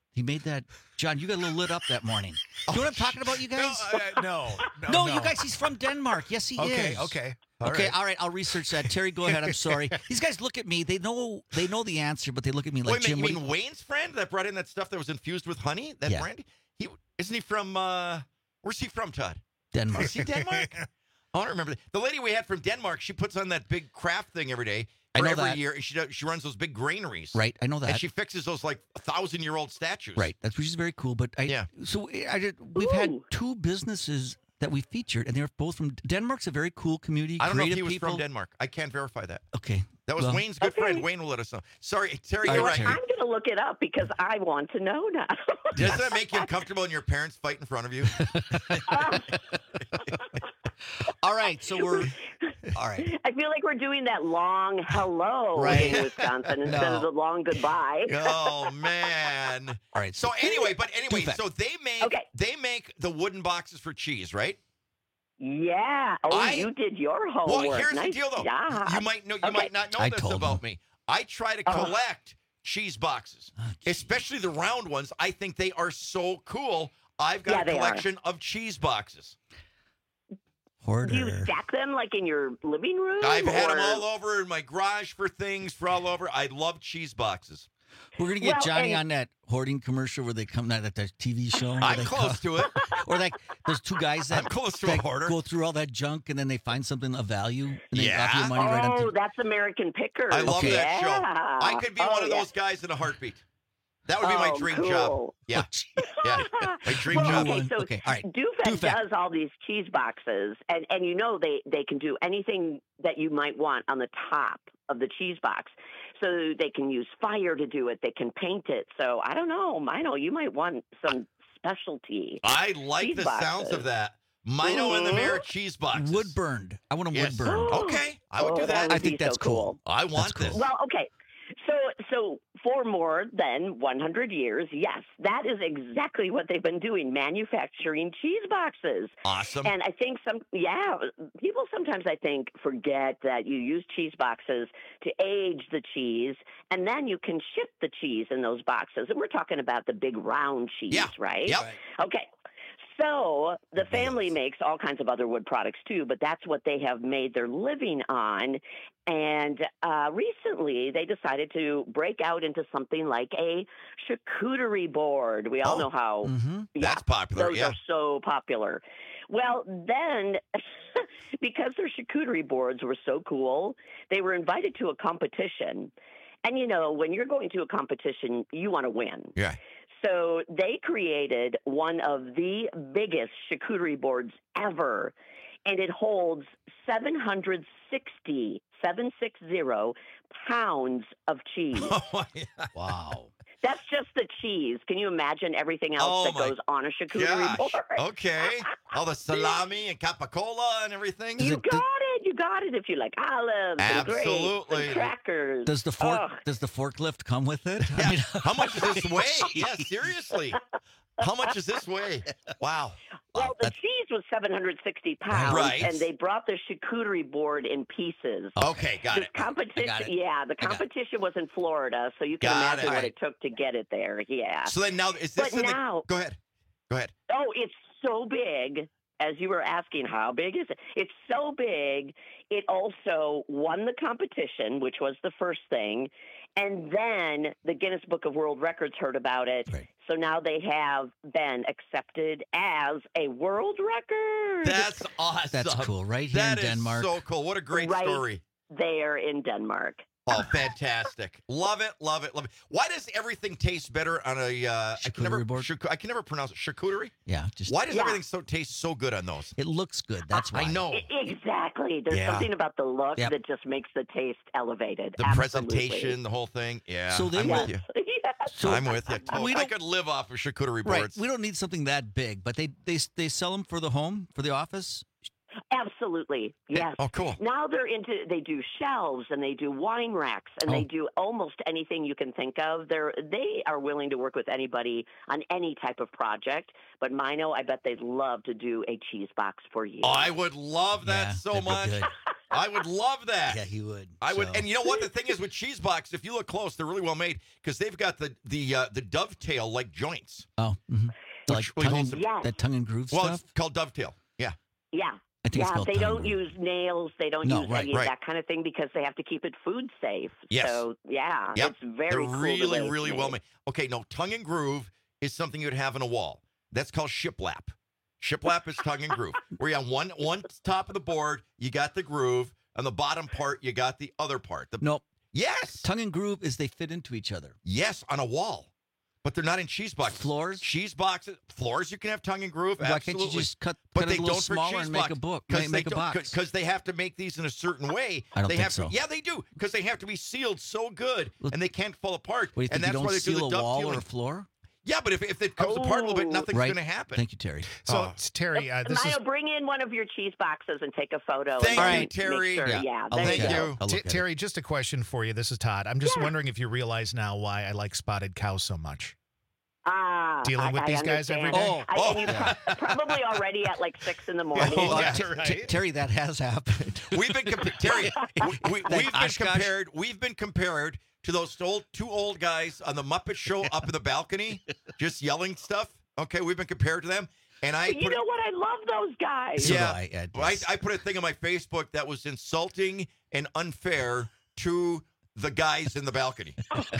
He made that. John, you got a little lit up that morning. You know what I'm talking about, you guys? No, you guys, he's from Denmark. Yes, he is. Okay. All right. I'll research that. Terry, go ahead. I'm sorry. These guys look at me. They know the answer, but they look at me like, Wait, Jim, you mean Wayne's friend that brought in that stuff that was infused with honey? That brandy? Isn't he from, where's he from, Todd? Denmark. Is he Denmark? I don't remember. The lady we had from Denmark, she puts on that big craft thing every day. I know every that. year, and she runs those big granaries. Right, I know that. And she fixes those like 1,000-year-old statues. Right, which is very cool. But we've had two businesses that we featured, and they're both from Denmark's a very cool community. I don't know if he was people. from Denmark. I can't verify that. Okay. That was Wayne's good friend. Wayne will let us know. Sorry, Terry, you're right. I'm going to look it up because I want to know now. Does that make you uncomfortable when your parents fight in front of you? All right, so we're all right. I feel like we're doing that long hello Right. in Wisconsin instead of the long goodbye. Oh man! All right. So anyway, so they make the wooden boxes for cheese, right? Yeah. Oh, you did your homework. Well, here's Nice the deal, though. job. You might not know this about me. I try to collect cheese boxes, especially the round ones. I think they are so cool. I've got a collection of cheese boxes. Hoarder. Do you stack them like in your living room? I've had them all over in my garage for things, for all over. I love cheese boxes. We're going to get Johnny on that hoarding commercial where they come out at that TV show. I'm close to it. Or like those two guys that, I'm close to a hoarder. Go through all that junk and then they find something of value. And they offer you money right up to... that's American Pickers. I love that show. I could be one of those guys in a heartbeat. That would be my dream job. Yeah. Yeah. My dream job. Okay, so all right. Dufek does all these cheese boxes, and you know they can do anything that you might want on the top of the cheese box. So they can use fire to do it. They can paint it. So I don't know, Mino, you might want some specialty. I like the sounds of that. Mino and the Mayor cheese boxes. Wood burned. I want them wood burned. Okay. I would do that. I think that's cool. I want this. Well, okay. So for more than 100 years, yes, that is exactly what they've been doing, manufacturing cheese boxes. Awesome. And I think people sometimes, I think, forget that you use cheese boxes to age the cheese, and then you can ship the cheese in those boxes. And we're talking about the big round cheese, right? Yep. Okay. So the family makes all kinds of other wood products too, but that's what they have made their living on. And recently they decided to break out into something like a charcuterie board. We all know how that's popular. Those are so popular. Well, then, because their charcuterie boards were so cool, they were invited to a competition. And, you know, when you're going to a competition, you want to win. Yeah. So they created one of the biggest charcuterie boards ever, and it holds 760 pounds of cheese. Oh, yeah. Wow. That's just the cheese. Can you imagine everything else that goes on a charcuterie board? Okay. All the salami and capicola and everything. You got it if you like olives and grapes and crackers. Does the forklift come with it? Yeah. I mean, how much does this weigh? Yeah, seriously. How much does this weigh? Wow. Well, the cheese was 760 pounds, Right. and they brought the charcuterie board in pieces. Okay, got it. Competition, the competition was in Florida, so you can imagine what it took to get it there. Yeah. So then now, is this now? Go ahead. Oh, it's so big. As you were asking, how big is it? It's so big. It also won the competition, which was the first thing. And then the Guinness Book of World Records heard about it. Right. So now they have been accepted as a world record. That's awesome. That's cool. Right here in Denmark. That is so cool. What a great Right story. There in Denmark. Oh, fantastic. Love it, love it, love it. Why does everything taste better on a charcuterie board? I can never pronounce it. Charcuterie? Yeah. Why does everything taste so good on those? It looks good. That's why. I know. Exactly. There's something about the look that just makes the taste elevated. The presentation, the whole thing. Yeah. So I'm with you. So I'm with you. Totally. I could live off of charcuterie boards. Right. We don't need something that big, but they sell them for the home, for the office. Absolutely. Yes. Oh, cool. Now they do shelves and they do wine racks and they do almost anything you can think of. They are willing to work with anybody on any type of project. But Mino, I bet they'd love to do a cheese box for you. Oh, I would love that so much. I would love that. Yeah, he would. I would. So- And you know what? The thing is with cheese box, if you look close, they're really well made because they've got the dovetail like joints. Oh, like Which tongue holds and, Yes. that tongue and groove Well, stuff. it's called dovetail. Yeah. Yeah. I think it's Yeah, called they tongue don't and groove. use nails. They don't No, use right, any of right. that kind of thing because they have to keep it food safe. Yes. So, yeah, Yep. it's very They're cool. the really, way it's really well made. Okay, no, tongue and groove is something you'd have in a wall. That's called shiplap. Shiplap is tongue and groove. Where you have one top of the board, you got the groove. On the bottom part, you got the other part. Nope. Yes. Tongue and groove is they fit into each other. Yes, on a wall. But they're not in cheese boxes. Floors? Cheese boxes. Floors, you can have tongue and groove. Why absolutely. can't you just cut but it they a little don't for smaller cheese and make box, a book? 'cause Make they a don't- box. Because they have to make these in a certain way. I don't they think have so. To, yeah, they do. Because they have to be sealed so good, and they can't fall apart. What do you think? And that's You don't why they do seal the a wall dovetailing. or a floor? Yeah, but if it comes apart a little bit, nothing's Right. going to happen. Thank you, Terry. So, Terry, this is Mayo, bring in one of your cheese boxes and take a photo. Thank and you, make Terry. Sure. Yeah, there you go. Terry, just a question for you. This is Todd. I'm just wondering if you realize now why I like Spotted Cow so much. Dealing with these guys every day? And you're probably already at like 6 in the morning. Terry, that has happened. We've been Terry. We've been compared to those two old guys on the Muppet Show up in the balcony, just yelling stuff. Okay, we've been compared to them. And You know what? I love those guys. Yeah, I put a thing on my Facebook that was insulting and unfair to the guys in the balcony.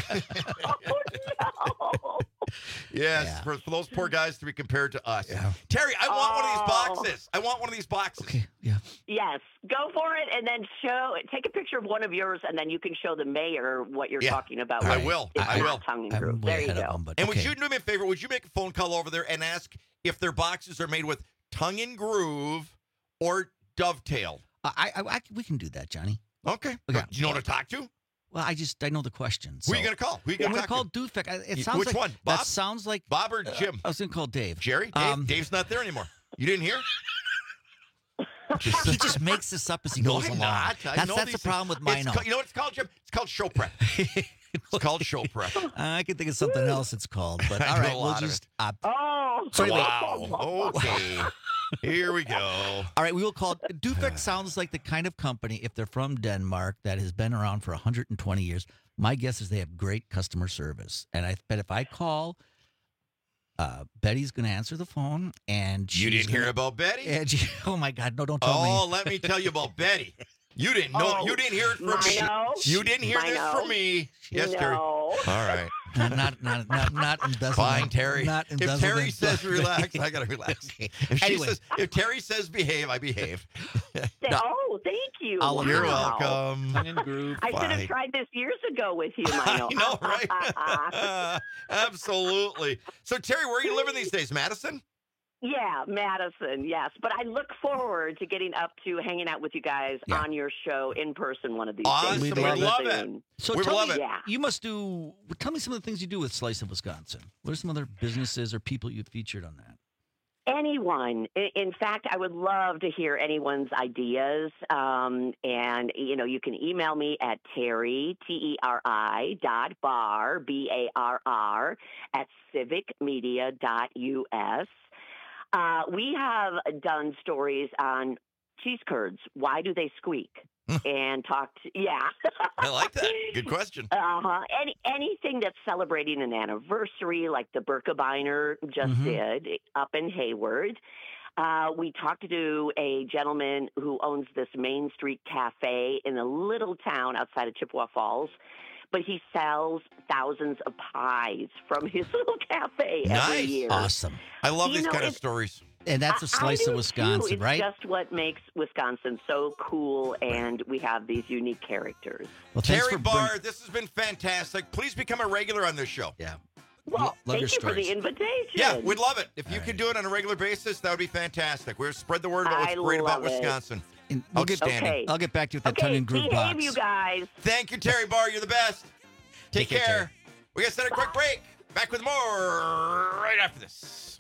Yes, for those poor guys to be compared to us. Terry, I want one of these boxes. I want one of these boxes. Okay, yeah. Yes, go for it, and then take a picture of one of yours, and then you can show the mayor what you're talking about. I will. It's I not will. Tongue and groove. There you go. And would you do me a favor? Would you make a phone call over there and ask if their boxes are made with tongue and groove or dovetail? We can do that, Johnny. Okay. Do you know what to talk to? Well, I know the questions. Who are you going to call? Who are you I'm going going to to talk call to? Dufek. It sounds Which like, one? Bob? That sounds like Bob or Jim? I was going to call Dave. Jerry? Dave's not there anymore. You didn't hear? He just makes this up as he goes I'm along. not. That's the problem with Mino. You know what it's called, Jim? It's called show prep. It's called show prep. I can think of something else it's called, but all right, we'll just. So anyway. Wow. Okay. Here we go. All right, we will call Dufek. Sounds like the kind of company, if they're from Denmark, that has been around for 120 years. My guess is they have great customer service, and I bet if I call, Betty's going to answer the phone, and You didn't hear about Betty? And oh my God, no! Don't tell me. Oh, let me tell you about Betty. You didn't know. You didn't hear it from me. You didn't hear this from me. Yes, Terry. All right. Not embezzlement. Fine, Terry. Not If embezzlement. Terry says relax, I gotta relax. If Terry says behave, I behave. Oh, thank you. You're Wow. welcome. Tongue and groove. I should have Fine. tried this years ago with you, I Mino. know, right? Absolutely. So, Terry, where are you living these days? Madison? Yeah, Madison, yes. But I look forward to getting up to hanging out with you guys on your show in person one of these days. Awesome. We love it. So We tell love me, it. Yeah. you must do. Tell me some of the things you do with Slice of Wisconsin. What are some other businesses or people you've featured on that? Anyone. In fact, I would love to hear anyone's ideas. And, you can email me at Terry, TERI.bar, BARR, at civicmedia.us. We have done stories on cheese curds. Why do they squeak? And talked, I like that. Good question. Anything that's celebrating an anniversary, like the Birkebeiner just did up in Hayward. We talked to a gentleman who owns this Main Street Cafe in a little town outside of Chippewa Falls. But he sells thousands of pies from his little cafe every year. Awesome. I love these kind of it's- stories. And that's a Slice I of do Wisconsin, too. It's right? just what makes Wisconsin so cool, and we have these unique characters. Well, thanks Terry for Barr, this has been fantastic. Please become a regular on this show. Yeah. Well, love thank your you for the stories. invitation. Yeah, we'd love it. If you could do it on a regular basis, that would be fantastic. We'll spread the word about what's I great about love it. Wisconsin. And we'll get, Outstanding. I'll get back to you with that Okay, tongue and groove behave, box. you guys. Thank you, Terry Barr. You're the best. Take care, care. Terry. We got to set a quick break. Back with more right after this.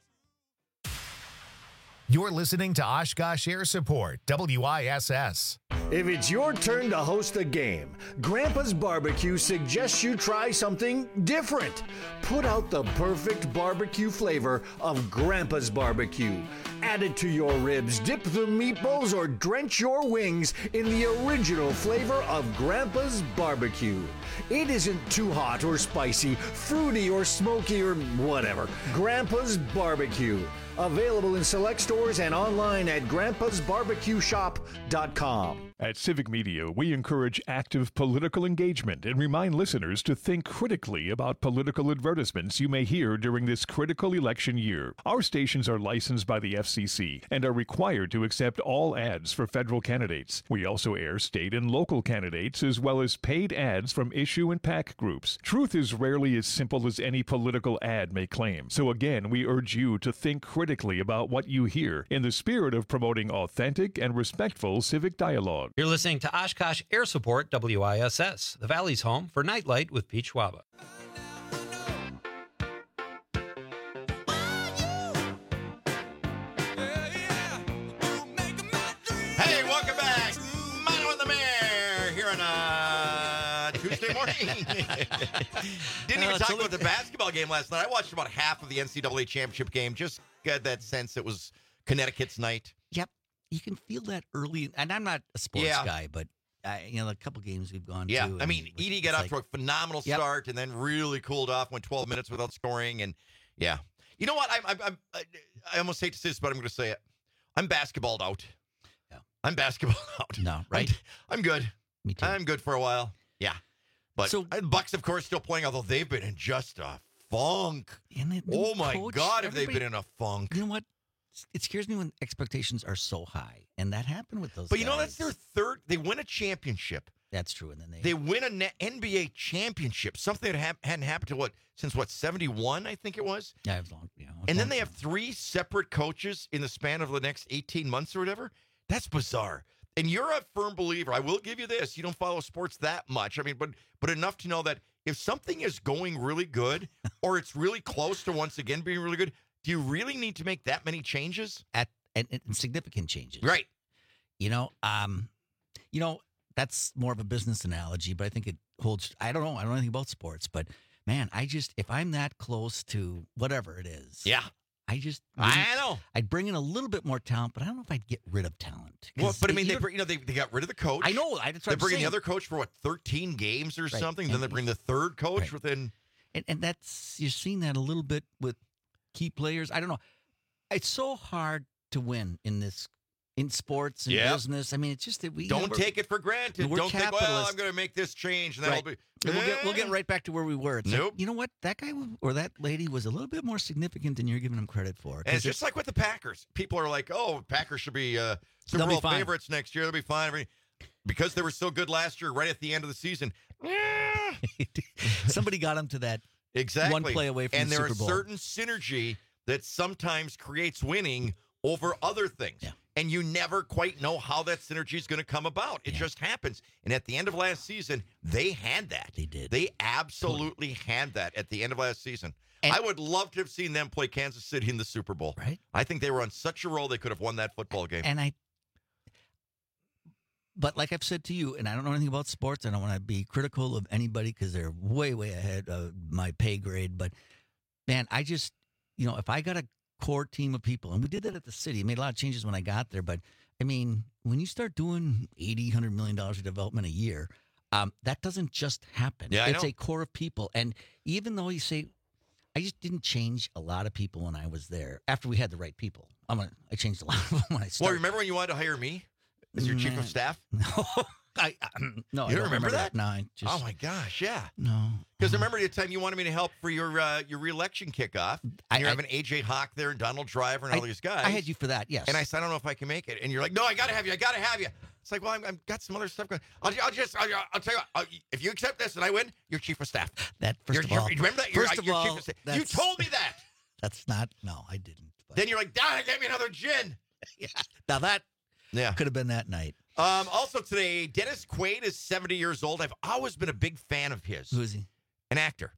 You're listening to Oshkosh Air Support, WISS. If it's your turn to host a game, Grandpa's Barbecue suggests you try something different. Put out the perfect barbecue flavor of Grandpa's Barbecue. Add it to your ribs, dip the meatballs, or drench your wings in the original flavor of Grandpa's Barbecue. It isn't too hot or spicy, fruity or smoky or whatever. Grandpa's Barbecue. Available in select stores and online at grandpasbarbecueshop.com. At Civic Media, we encourage active political engagement and remind listeners to think critically about political advertisements you may hear during this critical election year. Our stations are licensed by the FCC and are required to accept all ads for federal candidates. We also air state and local candidates as well as paid ads from issue and PAC groups. Truth is rarely as simple as any political ad may claim. So again, we urge you to think critically about what you hear in the spirit of promoting authentic and respectful civic dialogue. You're listening to Oshkosh Air Support WISS, the Valley's home for Nightlight with Pete Schwaba. Hey, welcome back. Mano in the Mayor here on Tuesday morning. Didn't even talk about the basketball game last night. I watched about half of the NCAA championship game. Just got that sense it was Connecticut's night. Yep. You can feel that early, and I'm not a sports guy, but a couple games we've gone to. Yeah, I mean, Edie got off to a phenomenal start and then really cooled off, went 12 minutes without scoring, and yeah. You know what? I almost hate to say this, but I'm going to say it. I'm basketballed out. Yeah. I'm basketballed out. No, right? I'm good. Me too. I'm good for a while. Yeah. But Bucks, of course, still playing, although they've been in just a funk. Oh, my God, have they been in a funk. You know what? It scares me when expectations are so high, and that happened with those But guys. you know, that's their third. They win a championship. That's true, and then they win an NBA championship, something that hadn't happened to since 71, I think it was. Yeah, it was long. Yeah, and then they have 3 separate coaches in the span of the next 18 months or whatever. That's bizarre. And you're a firm believer. I will give you this. You don't follow sports that much. I mean, but enough to know that if something is going really good, or it's really close to once again being really good, do you really need to make that many changes? And significant changes. Right. That's more of a business analogy, but I think it holds. I don't know anything about sports, but man, if I'm that close to whatever it is. Yeah. I know. I'd bring in a little bit more talent, but I don't know if I'd get rid of talent. Well, but I mean, they got rid of the coach. I know. They bring in the other coach for 13 games or something. Then they bring the third coach within. And that's, you're seeing that a little bit with key players. I don't know. It's so hard to win in sports and business. I mean, it's just that we don't take it for granted. Don't think, well, I'm going to make this change, and that'll be. We'll get right back to where we were. It's nope. Like, you know what? That guy or that lady was a little bit more significant than you're giving them credit for. And it's just like with the Packers. People are like, "Oh, Packers should be Super Bowl favorites next year. They'll be fine." I mean, because they were so good last year, right at the end of the season. Somebody got them to that. Exactly. One play away from the Super Bowl. And there is certain synergy that sometimes creates winning over other things. Yeah. And you never quite know how that synergy is going to come about. It just happens. And at the end of last season, they had that. They did. They absolutely had that at the end of last season. And I would love to have seen them play Kansas City in the Super Bowl. Right. I think they were on such a roll they could have won that football game. But like I've said to you, and I don't know anything about sports, I don't want to be critical of anybody because they're way, way ahead of my pay grade. But, man, I just, if I got a core team of people, and we did that at the city, made a lot of changes when I got there. But, I mean, when you start doing $80, $100 million of development a year, that doesn't just happen. Yeah, it's a core of people. And even though you say, I just didn't change a lot of people when I was there after we had the right people. I changed a lot of them when I started. Well, remember when you wanted to hire me as your chief of staff? No, you don't remember that? No, oh my gosh, yeah. No, because remember the time you wanted me to help for your re-election kickoff. And you're having AJ Hawk there and Donald Driver and all these guys. I had you for that, yes. And I said, I don't know if I can make it. And you're like, no, I got to have you. It's like, well, I've got some other stuff going. I'll tell you what, if you accept this and I win, you're chief of staff. Remember that? You're chief of staff. You told me that. That's not. No, I didn't. But. Then you're like, Donna, get me another gin. Yeah. Now that could have been that night. Also today, Dennis Quaid is 70 years old. I've always been a big fan of his. Who is he? An actor.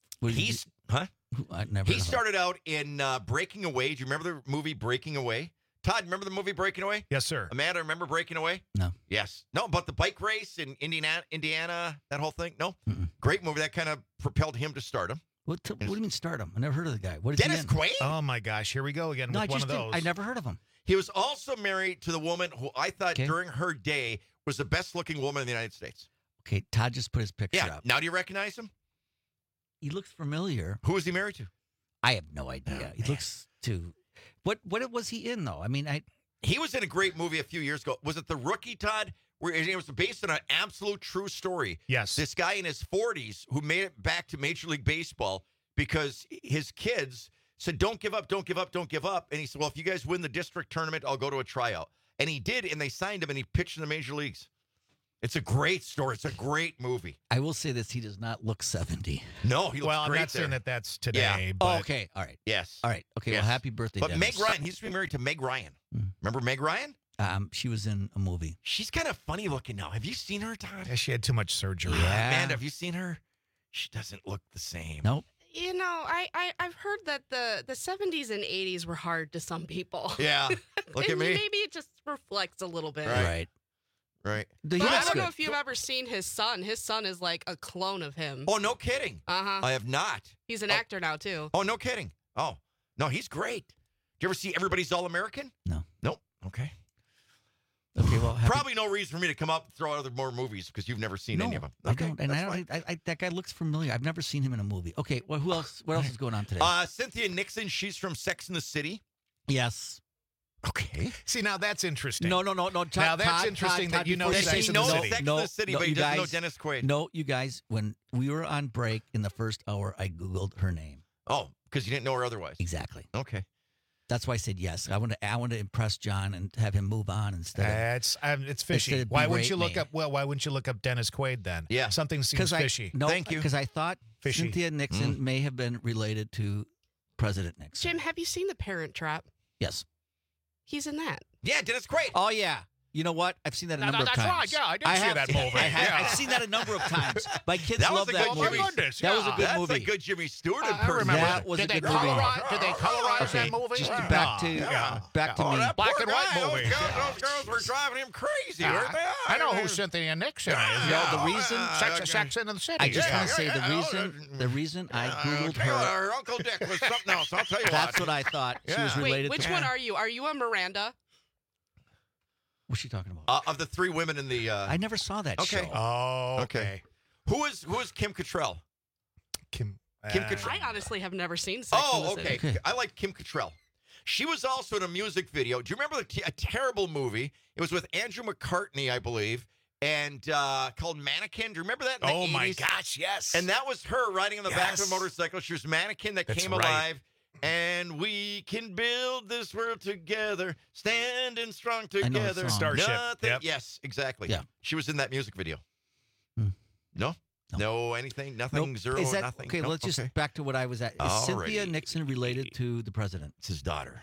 He started out in Breaking Away. Do you remember the movie Breaking Away? Todd, remember the movie Breaking Away? Yes, sir. Amanda, remember Breaking Away? No. Yes. No, but the bike race in Indiana, that whole thing? No? Great movie. That kind of propelled him to stardom. What do you mean stardom? I never heard of the guy. What is Dennis Quaid? Oh, my gosh. Here we go again with one of those. I never heard of him. He was also married to the woman who I thought during her day was the best-looking woman in the United States. Okay, Todd just put his picture up. Now do you recognize him? He looks familiar. Who was he married to? I have no idea. He looks to... What was he in, though? I mean, He was in a great movie a few years ago. Was it The Rookie, Todd? Where it was based on an absolute true story. Yes. This guy in his 40s who made it back to Major League Baseball because his kids said, don't give up, don't give up, don't give up. And he said, well, if you guys win the district tournament, I'll go to a tryout. And he did, and they signed him, and he pitched in the major leagues. It's a great story. It's a great movie. I will say this. He does not look 70. No, he looks Well, I'm great not saying there. that that's today. Yeah. But Oh, okay. All right. Yes. All right. Okay. Yes. Well, happy birthday, But Dennis. Meg Ryan, he used to be married to Meg Ryan. Remember Meg Ryan? She was in a movie. She's kind of funny looking now. Have you seen her, Todd? Yeah, she had too much surgery. Amanda, have you seen her? She doesn't look the same. Nope. You know, I've heard that the 70s and 80s were hard to some people. Yeah. Look at And me. Maybe it just reflects a little bit. Right. Right. But I don't know if you've ever seen his son. His son is like a clone of him. Oh, no kidding. Uh-huh. I have not. He's an actor now, too. Oh, no kidding. Oh, no, he's great. Do you ever see Everybody's All-American? No. Nope. Okay. Okay, well, Probably no reason for me to come up and throw out more movies because you've never seen any of them. I don't. And that guy looks familiar. I've never seen him in a movie. Okay, well, who else? What else is going on today? Cynthia Nixon, she's from Sex and the City. Yes. Okay. See, now that's interesting. No. Now that's interesting that you know Sex and the City. Sex and the City, but he doesn't know Dennis Quaid. No, you guys, when we were on break in the first hour, I Googled her name. Oh, because you didn't know her otherwise. Exactly. Okay. That's why I said yes. I want to impress John and have him move on instead of It's fishy. instead of Why wouldn't berate you look me. up? Well, why wouldn't you look up Dennis Quaid then? Yeah, something seems fishy. Thank you. Because I thought Fishy. Cynthia Nixon may have been related to President Nixon. Jim, have you seen The Parent Trap? Yes. He's in that. Yeah, Dennis Quaid. Oh yeah. You know what? I've seen that a number of that's times. right. Yeah, I did see that movie. I've seen that a number of times. My kids That was love a that good movie. movie. Oh, my goodness, That was a good That's movie. a good Jimmy Stewart I impersonation. remember That was a Did they good movie. Did they colorize that movie? Just Yeah. back to Yeah. back to Oh, me. that Black poor and white guy. movie. Those girls were driving him crazy, weren't they? I know who Cynthia Nixon is. Yeah, the reason- Sex in the City. I just Yeah. want to say the reason I Googled Tell you what, her. her Uncle Dick was something else. I'll tell you That's what. what I thought. She was Yeah. related Wait, which to. one are you? Are you a Miranda? What's she talking about? Of the three women in the. I never saw that Okay. show. Oh, Okay. Who is Kim Cattrall? Kim Cattrall. I honestly have never seen Sex and the Oh, City. okay. I like Kim Cattrall. She was also in a music video. Do you remember a terrible movie? It was with Andrew McCartney, I believe, and called Mannequin. Do you remember that? In the Oh, my 80s? gosh, yes. And that was her riding on the back of Yes. a motorcycle. She was Mannequin that That's came right. alive. And we can build this world together, standing strong I know the together. song. Starship. Nothing. Yep. Yes, exactly. Yeah. She was in that music video. Hmm. No? No, anything? Nothing? Nope. Zero? Is that, nothing? okay, Nope. let's just Okay. back to what I was at. Is Cynthia Alrighty. Nixon related to the president? It's his daughter.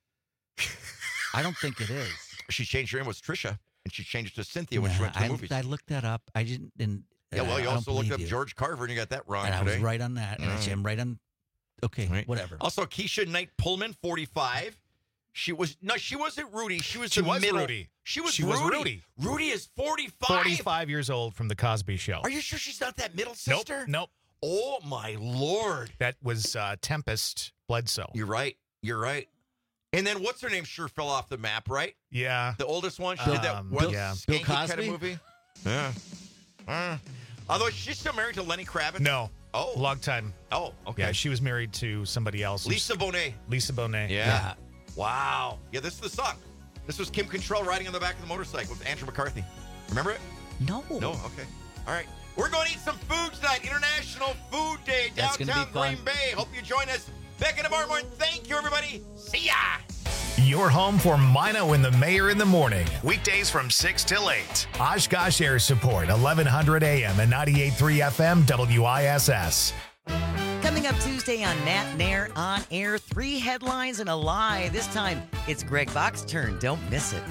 I don't think it is. She changed her name was Trisha, and she changed it to Cynthia when she went to the movies. I looked that up. I didn't. Yeah, well, you I don't also looked believe up you. George Carver, and you got that wrong And I today. was right on that. And actually, I'm right on. Okay, Right. whatever. Also, Keisha Knight Pullman, 45. She wasn't Rudy. She was She the was middle. Rudy. She was She was Rudy. Rudy. Rudy is 45. 45 years old from The Cosby Show. Are you sure she's not that middle Nope. sister? Nope. Oh, my Lord. That was Tempest Bledsoe. You're right. You're right. And then what's her name sure fell off the map, right? Yeah. The oldest one. She did that one yeah. skanky kind of Cosby? movie. Yeah. Although she's still married to Lenny Kravitz. No. Oh. Long time. Oh, okay. Yeah, she was married to somebody else. Lisa Bonet. Lisa Bonet. Yeah. Wow. Yeah, this is the song. This was Kim Cattrall riding on the back of the motorcycle with Andrew McCarthy. Remember it? No. No? Okay. All right. We're going to eat some food tonight. International Food Day, That's gonna downtown be fun. Green Bay. Hope you join us back in tomorrow morning. Thank you, everybody. See ya. Your home for Mino and the Mayor in the morning. Weekdays from 6 till 8. Oshkosh Air Support, 1100 AM and 98.3 FM WISS. Coming up Tuesday on Nat Nair On Air, 3 headlines and a lie. This time, it's Greg Bach's turn. Don't miss it.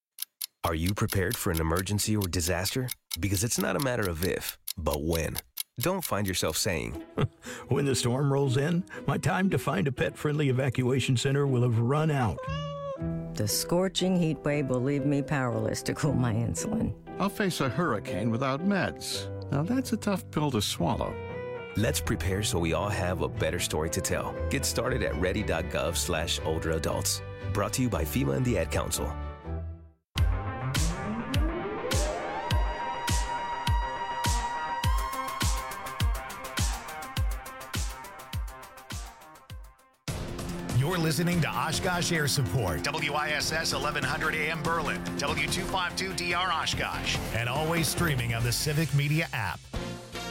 Are you prepared for an emergency or disaster? Because it's not a matter of if, but when. don't find yourself saying, when the storm rolls in, my time to find a pet-friendly evacuation center will have run out. The scorching heat wave will leave me powerless to cool my insulin. I'll face a hurricane without meds. Now that's a tough pill to swallow. Let's prepare so we all have a better story to tell. Get started at ready.gov/older adults. Brought to you by FEMA and the Ad Council. You're listening to Oshkosh Air Support, WISS 1100 AM Berlin, W252DR Oshkosh, and always streaming on the Civic Media app.